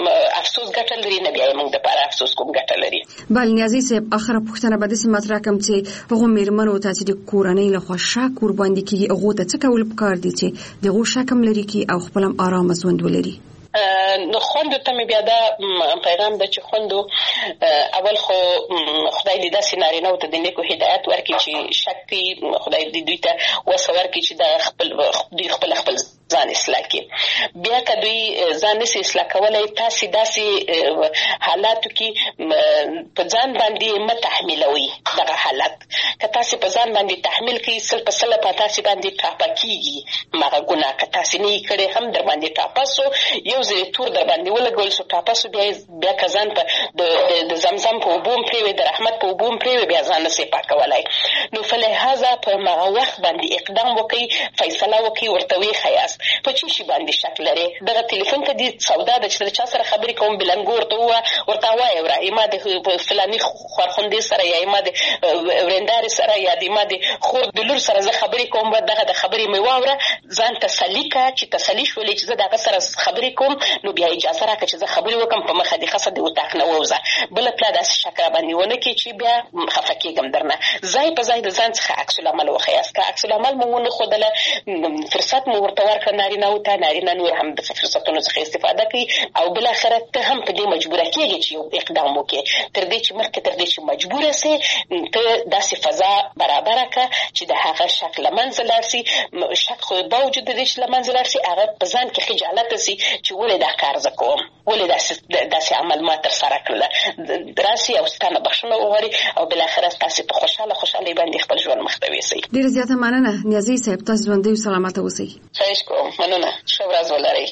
افسوس ګټه لري نه بیا موږ د لپاره افسوس کوم ګټه لري. بل نیازي صاحب اخره پوښتنه به د سمات راکم چې هغه میرمنو ته چې د کورنۍ له خوا شک قرباني کیږي هغه ته څه کول پکار دي چې دغه شکم لري کی او خپل آرام ژوند ولري؟ نو خوندو ته مې بیا دا پیغام ده چې خوندو اول خو خدای دې داسې نارینه او ته د نیکو هدایت ورکړي چې شک کوي، خدای دې دوی ته وسه ورکړي چې د خپل دوی خپل خپل ځان اصلاح کړي. بیا که دوی ځان نشي اصلاح کولی تاسې داسې حالاتو کې په ځان باندې مه تحمیلوئ دغه حالت. که تاسې په ځان باندې تحمیل کوئ سل په سله په تاسې باندې ټاپه کېږي مغه ګناه. که تاسې نه یې کړی هم در باندې ټاپه سو، یو ځای تور در باندې ولګول سو ټاپه سو، بیا بیا که ځان په د زمزم په اوبو هم پرېوې د رحمت په اوبو هم پرېوې بیا ځان نسئ پاکولی. نو فلهذا په هغه وخت باندې اقدام وکړئ، فیصله وکړئ، ورته ویښیاست په چی شي باندې شک لري. دغه ټلیفون ته دې سودا د چې چا سره خبرې کوم بلنګو ورته ووایه، ورته وایه وره ما د فلاني خورخوندې سره یا ما د ورندارې سره یا د ما د خور د لور سره زه خبرې کوم، دغه د خبرې مې واوره، ځان تسلي کړه چې تسلي شولې چې زه د هغه سره خبرې کوم، نو بیا اجازه راکړه چې زه خبرې وکړم په مخه دې خاصه د اتاق نه ووځه. بله پلا داسې شک راباندې ونه کړي چې بیا خفه کېږم درنه. ځای په ځای د ځان څخه عکس العمل وښیاست. که عکس العمل مو ونه ښودله فرصت مو ورته ورکړه نارینه او ته نارینه نور هم د فرصتونو څخه استفاده کوي او بل اخره ته هم په دې مجبوره کېږي چې یو اقدام وکړي. تر دې چې مخکې تر دې چې مجبوره سي ته داسې فضا برابره کړه چې د هغه شک له منځه لاړ سي. شک خو باوجود د دې چې له منځه لاړ سي هغه په ځان کې خجالت سي چې ولې دا کار زه کوم، ولې داسې عمل ما ترسره کړله، راسي او ستا نه بخښنه وغواړي او بالاخره تاسې په خوشحاله خوشحالۍ باندې خپل ژوند مخ ته یوسئ. ډېره زیاته مننه نیازي صاحب، تاسو ژوندي او سلامته اوسئ. خواهش کوم، مننه، ښه ورځ ولرئ.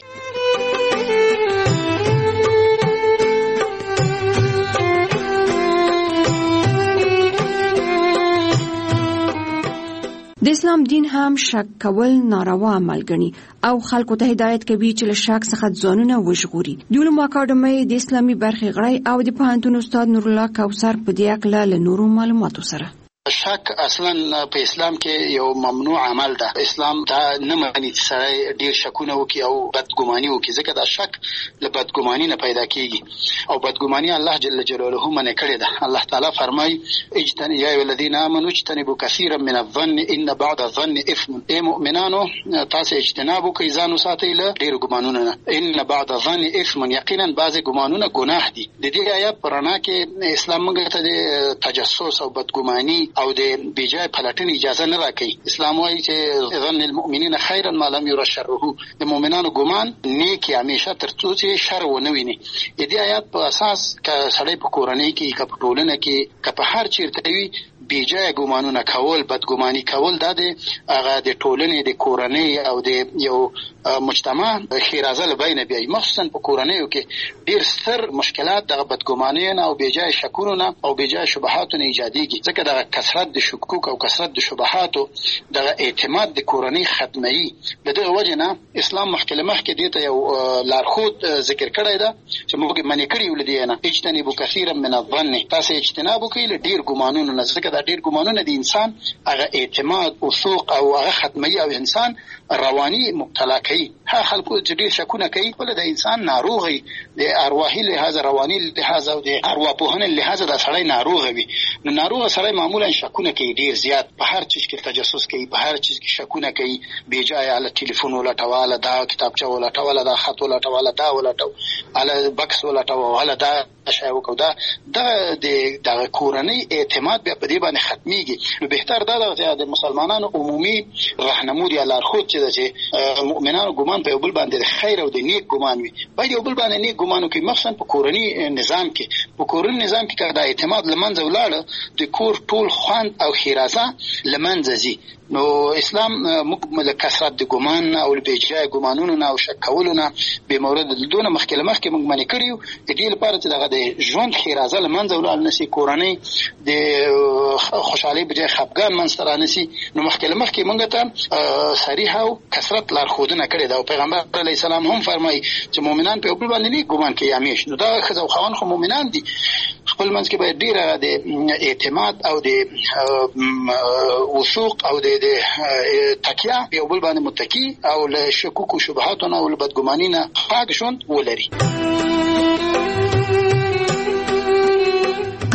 د اسلام دین هم شک کول ناروا عمل ګڼي او خلکو ته هدایت کوي چې له شک څخه ځانونه وژغوري. د علومو اکاډمۍ د اسلامي برخې غړی او د پوهنتون استاد نور الله کوثر په دې اړه له نورو معلوماتو سره شک اصلا په اسلام کې یو ممنوع عمل ده. اسلام دا نه معنی چې سړی ډیر شکونه وکړي او بدګماني وکړي، ځکه دا شک له بدګماني نه پیدا کیږي او بدګماني الله جل جلاله منع کړی ده. الله تعالی فرمایي اجتنبوا یا ایها الذین آمنوا اجتنبوا کثیرا من الظن ان بعض الظن اثم. ای مؤمنانو تاسو اجتناب وکړئ، ځان وساتئ له ډیر ګمانونو نه. ان بعض الظن اثم، یقینا بعض ګمانونه ګناه دي. د دې آیات پرانا کې اسلام موږ ته د تجسس او بدګماني او د بیجای پلټنې اجازه نه راکوي. اسلام وايي چې ظن المؤمنین خیرا ما لم ير شره، د مؤمنانو ګمان نیکی همیشه تر څو چې شر ونه ویني. د دې آیات په اساس که سړی په کورنۍ کې که په ټولنه کې که په هر چیرته وي بیجای ګمانونه کول، بدګماني کول، دا د هغه د ټولنې د کورنۍ او د یو مجتمع خیرازه لبینه بیایي. مخصوصا په کورنیو کې ډیر ستر مشکلات دغه بدګمانۍ نه او بیجای شکونو نه او بیجای شبهاتو نه ایجادېږي، ځکه دغه کثرت د شکوک او کثرت د شبهاتو دغه اعتماد د کورنۍ ختموي. د دغه وجه نه اسلام مخکې له مخکې دې ته یو لارښود ذکر کړی ده چې موږ منع کړي یو له دې نه اجتنبوا کثیرا من الظن، تاسو اجتناب وکړئ له ډیر ګمانونو نه، ځکه دا ډیر ګمانونه د انسان هغه اعتماد او وثوق او هغه ختموي او انسان رواني مبتلا کوي. هغه خلکو چې ډیر شکونه کوي ول د انسان ناروغي د ارواحي لحاظ، رواني لحاظ او د ارواپوهنې لحاظ دا سړی ناروغ وي. نو ناروغ سړی معمولا شکونه کوي ډیر زیات، په هر چیز کې تجسس کوي، په هر چیز کې شکونه کوي، بې ځایه ال ټلیفون ولټواله، دا کتابچه ولټواله، دا خط ولټواله، دا ولټو ال بکس ولټواله، دا شای وکړه. دا د د کورنۍ اعتماد بیا په دې باندې ختميږي. نو بهتر دا ده چې د مسلمانانو عمومي راهنمود یا لارښود چې د مؤمنانو ګمان په یو بل باندې خیر او د نیک ګمان وي، باید یو بل باندې نیک ګمان وکړي. مخصوصا په کورنۍ نظام کې په کورنۍ نظام کې کله د اعتماد لمنځه ولاړ د کور ټول خوند او خیرازه لمنځه ځي. نو اسلام موږ له کثرت د ګمان او له بیجای ګمانونو نه او شک کولو نه به مورد دونه مخکې مخکې موږ منې کړیو. د دې لپاره چې دغه د ژوند خیرازه لمنځه ولاړ نشي، کورنۍ د خوشحالۍ بجای خفګان منځته رانشي. نو مخکې مخکې موږ ته صریح او کثرت لارښودنه کړې ده او پیغمبر علیه السلام هم فرمایي چې مؤمنان په بل باندې نه ګمان کوي همیش. نو دا ښځه او خاوند خو مؤمنان دي، خپل منځ کې باید ډېره د اعتماد او د وثوق او د تکیه یو بل باندې متکی او له شکوک او شبهاتو نه او له بدګمانۍ نه پاک ژوند ولري.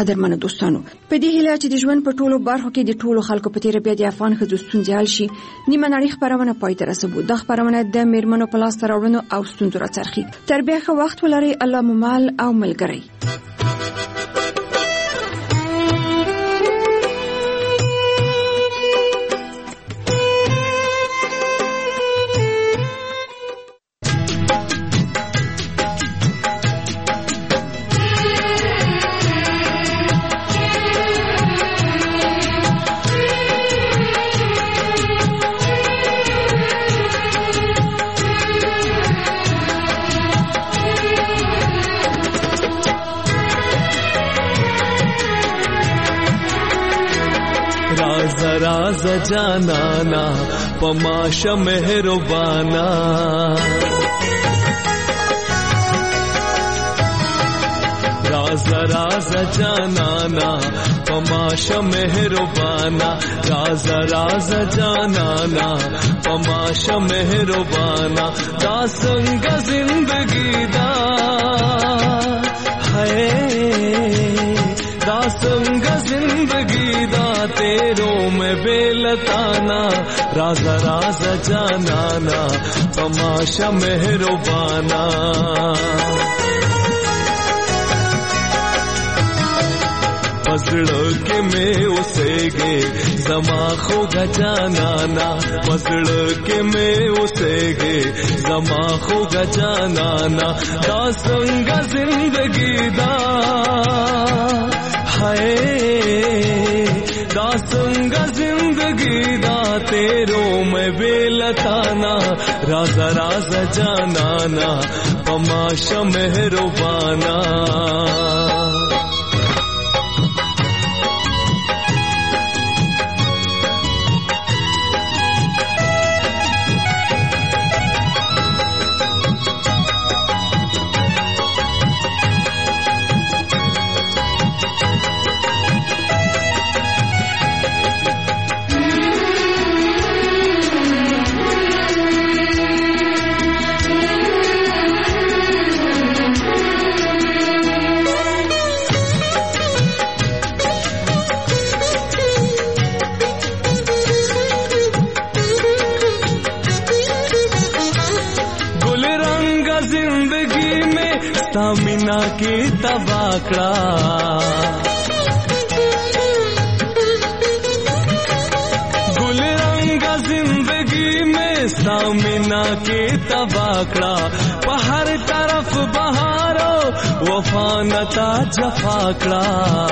قدرمنو دوستانو په دې هیله چې د ژوند په ټولو برخو کې د ټولو خلکو په تیر بیا د افغان ښځو ستونزې حل شي نیمه نړۍ خپرونه پای ته رسوو. د خپرونه د میرمنو په لاس راوړنو او ستونزو راڅرخي. تر بیا ښه وخت ولرئ. الله مو مال او ملګری. राज जानाना पमाशा मेहरबाना राज राज जानाना पमाशा मेहरबाना राज राज जानाना पमाशा मेहरबाना दासंग जिंदगी दा है दासंग जिंदगी दा तेरों में बेलताना राजा राजा जानाना तमाशा मेहरबाना पसड़ के में उसेगे जमा खोगा जानाना पसड़ के में उसेगे जमा खोगा जानाना दासंग जिंदगी दा है दासंग जिंदगी दा तेरों में बेलताना राजा राजा जानाना तमाशा मेहरबाना मीना की तबाकड़ा गुल रंगा जिंदगी में सामिना की तबाकड़ा पहर तरफ बहारो वफानता जफाकड़ा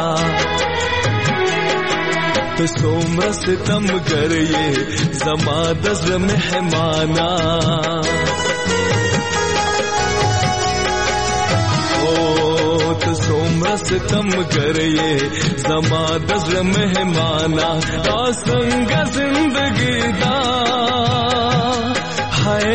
तो सोमर सितम कर ये जमादज मेहमाना तो सोमर सितम कर ये जमादज मेहमाना दासंग जिंदगी दा है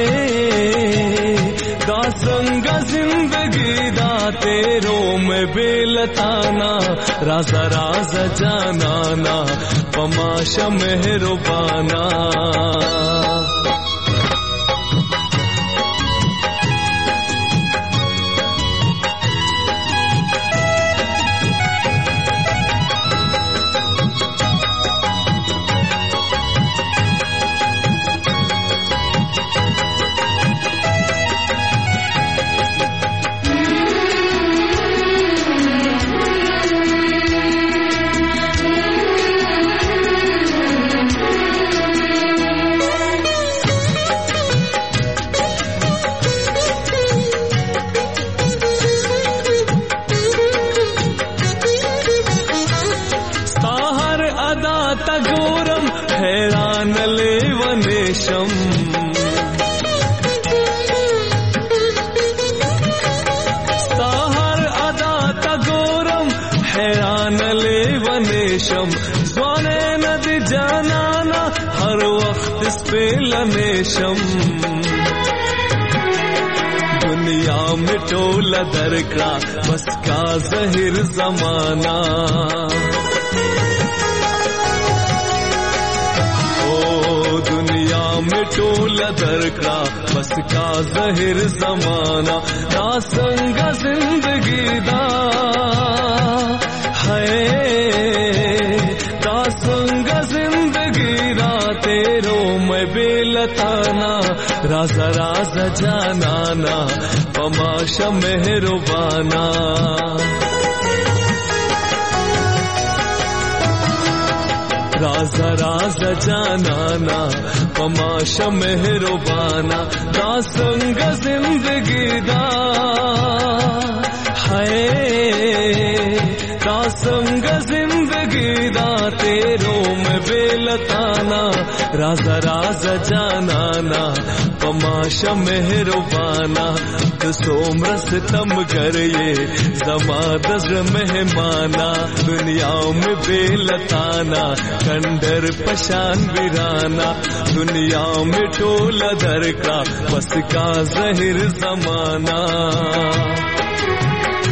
दासंग जिंदगी दा तेरों में बेलताना राजा राजा जानाना पमाशा मेहरबाना साहर अदा तगोरम हैरान ले वनेशम ज़्वाने नदी जानाना हर वक्त इस पे लनेशम दुनिया में टोला दरकड़ा बस का ज़हिर ज़माना दुनिया में टोला दरकड़ा बस का ज़हिर ज़माना दासंग जिंदगी दा है राज राज जानाना पमाशा मेहरबाना राज राज जानाना पमाशा मेहरबाना दा संग जिंदगी दा है दा संग जिंदगी दा तेरों में बेलताना राज राज जानाना पमाशा मेहरबाना तो सोमरस तम कर ये जमादज मेहमाना दुनिया में बेलताना खंडर पशान बिराना दुनिया में टोला दर का बस का जहिर जमाना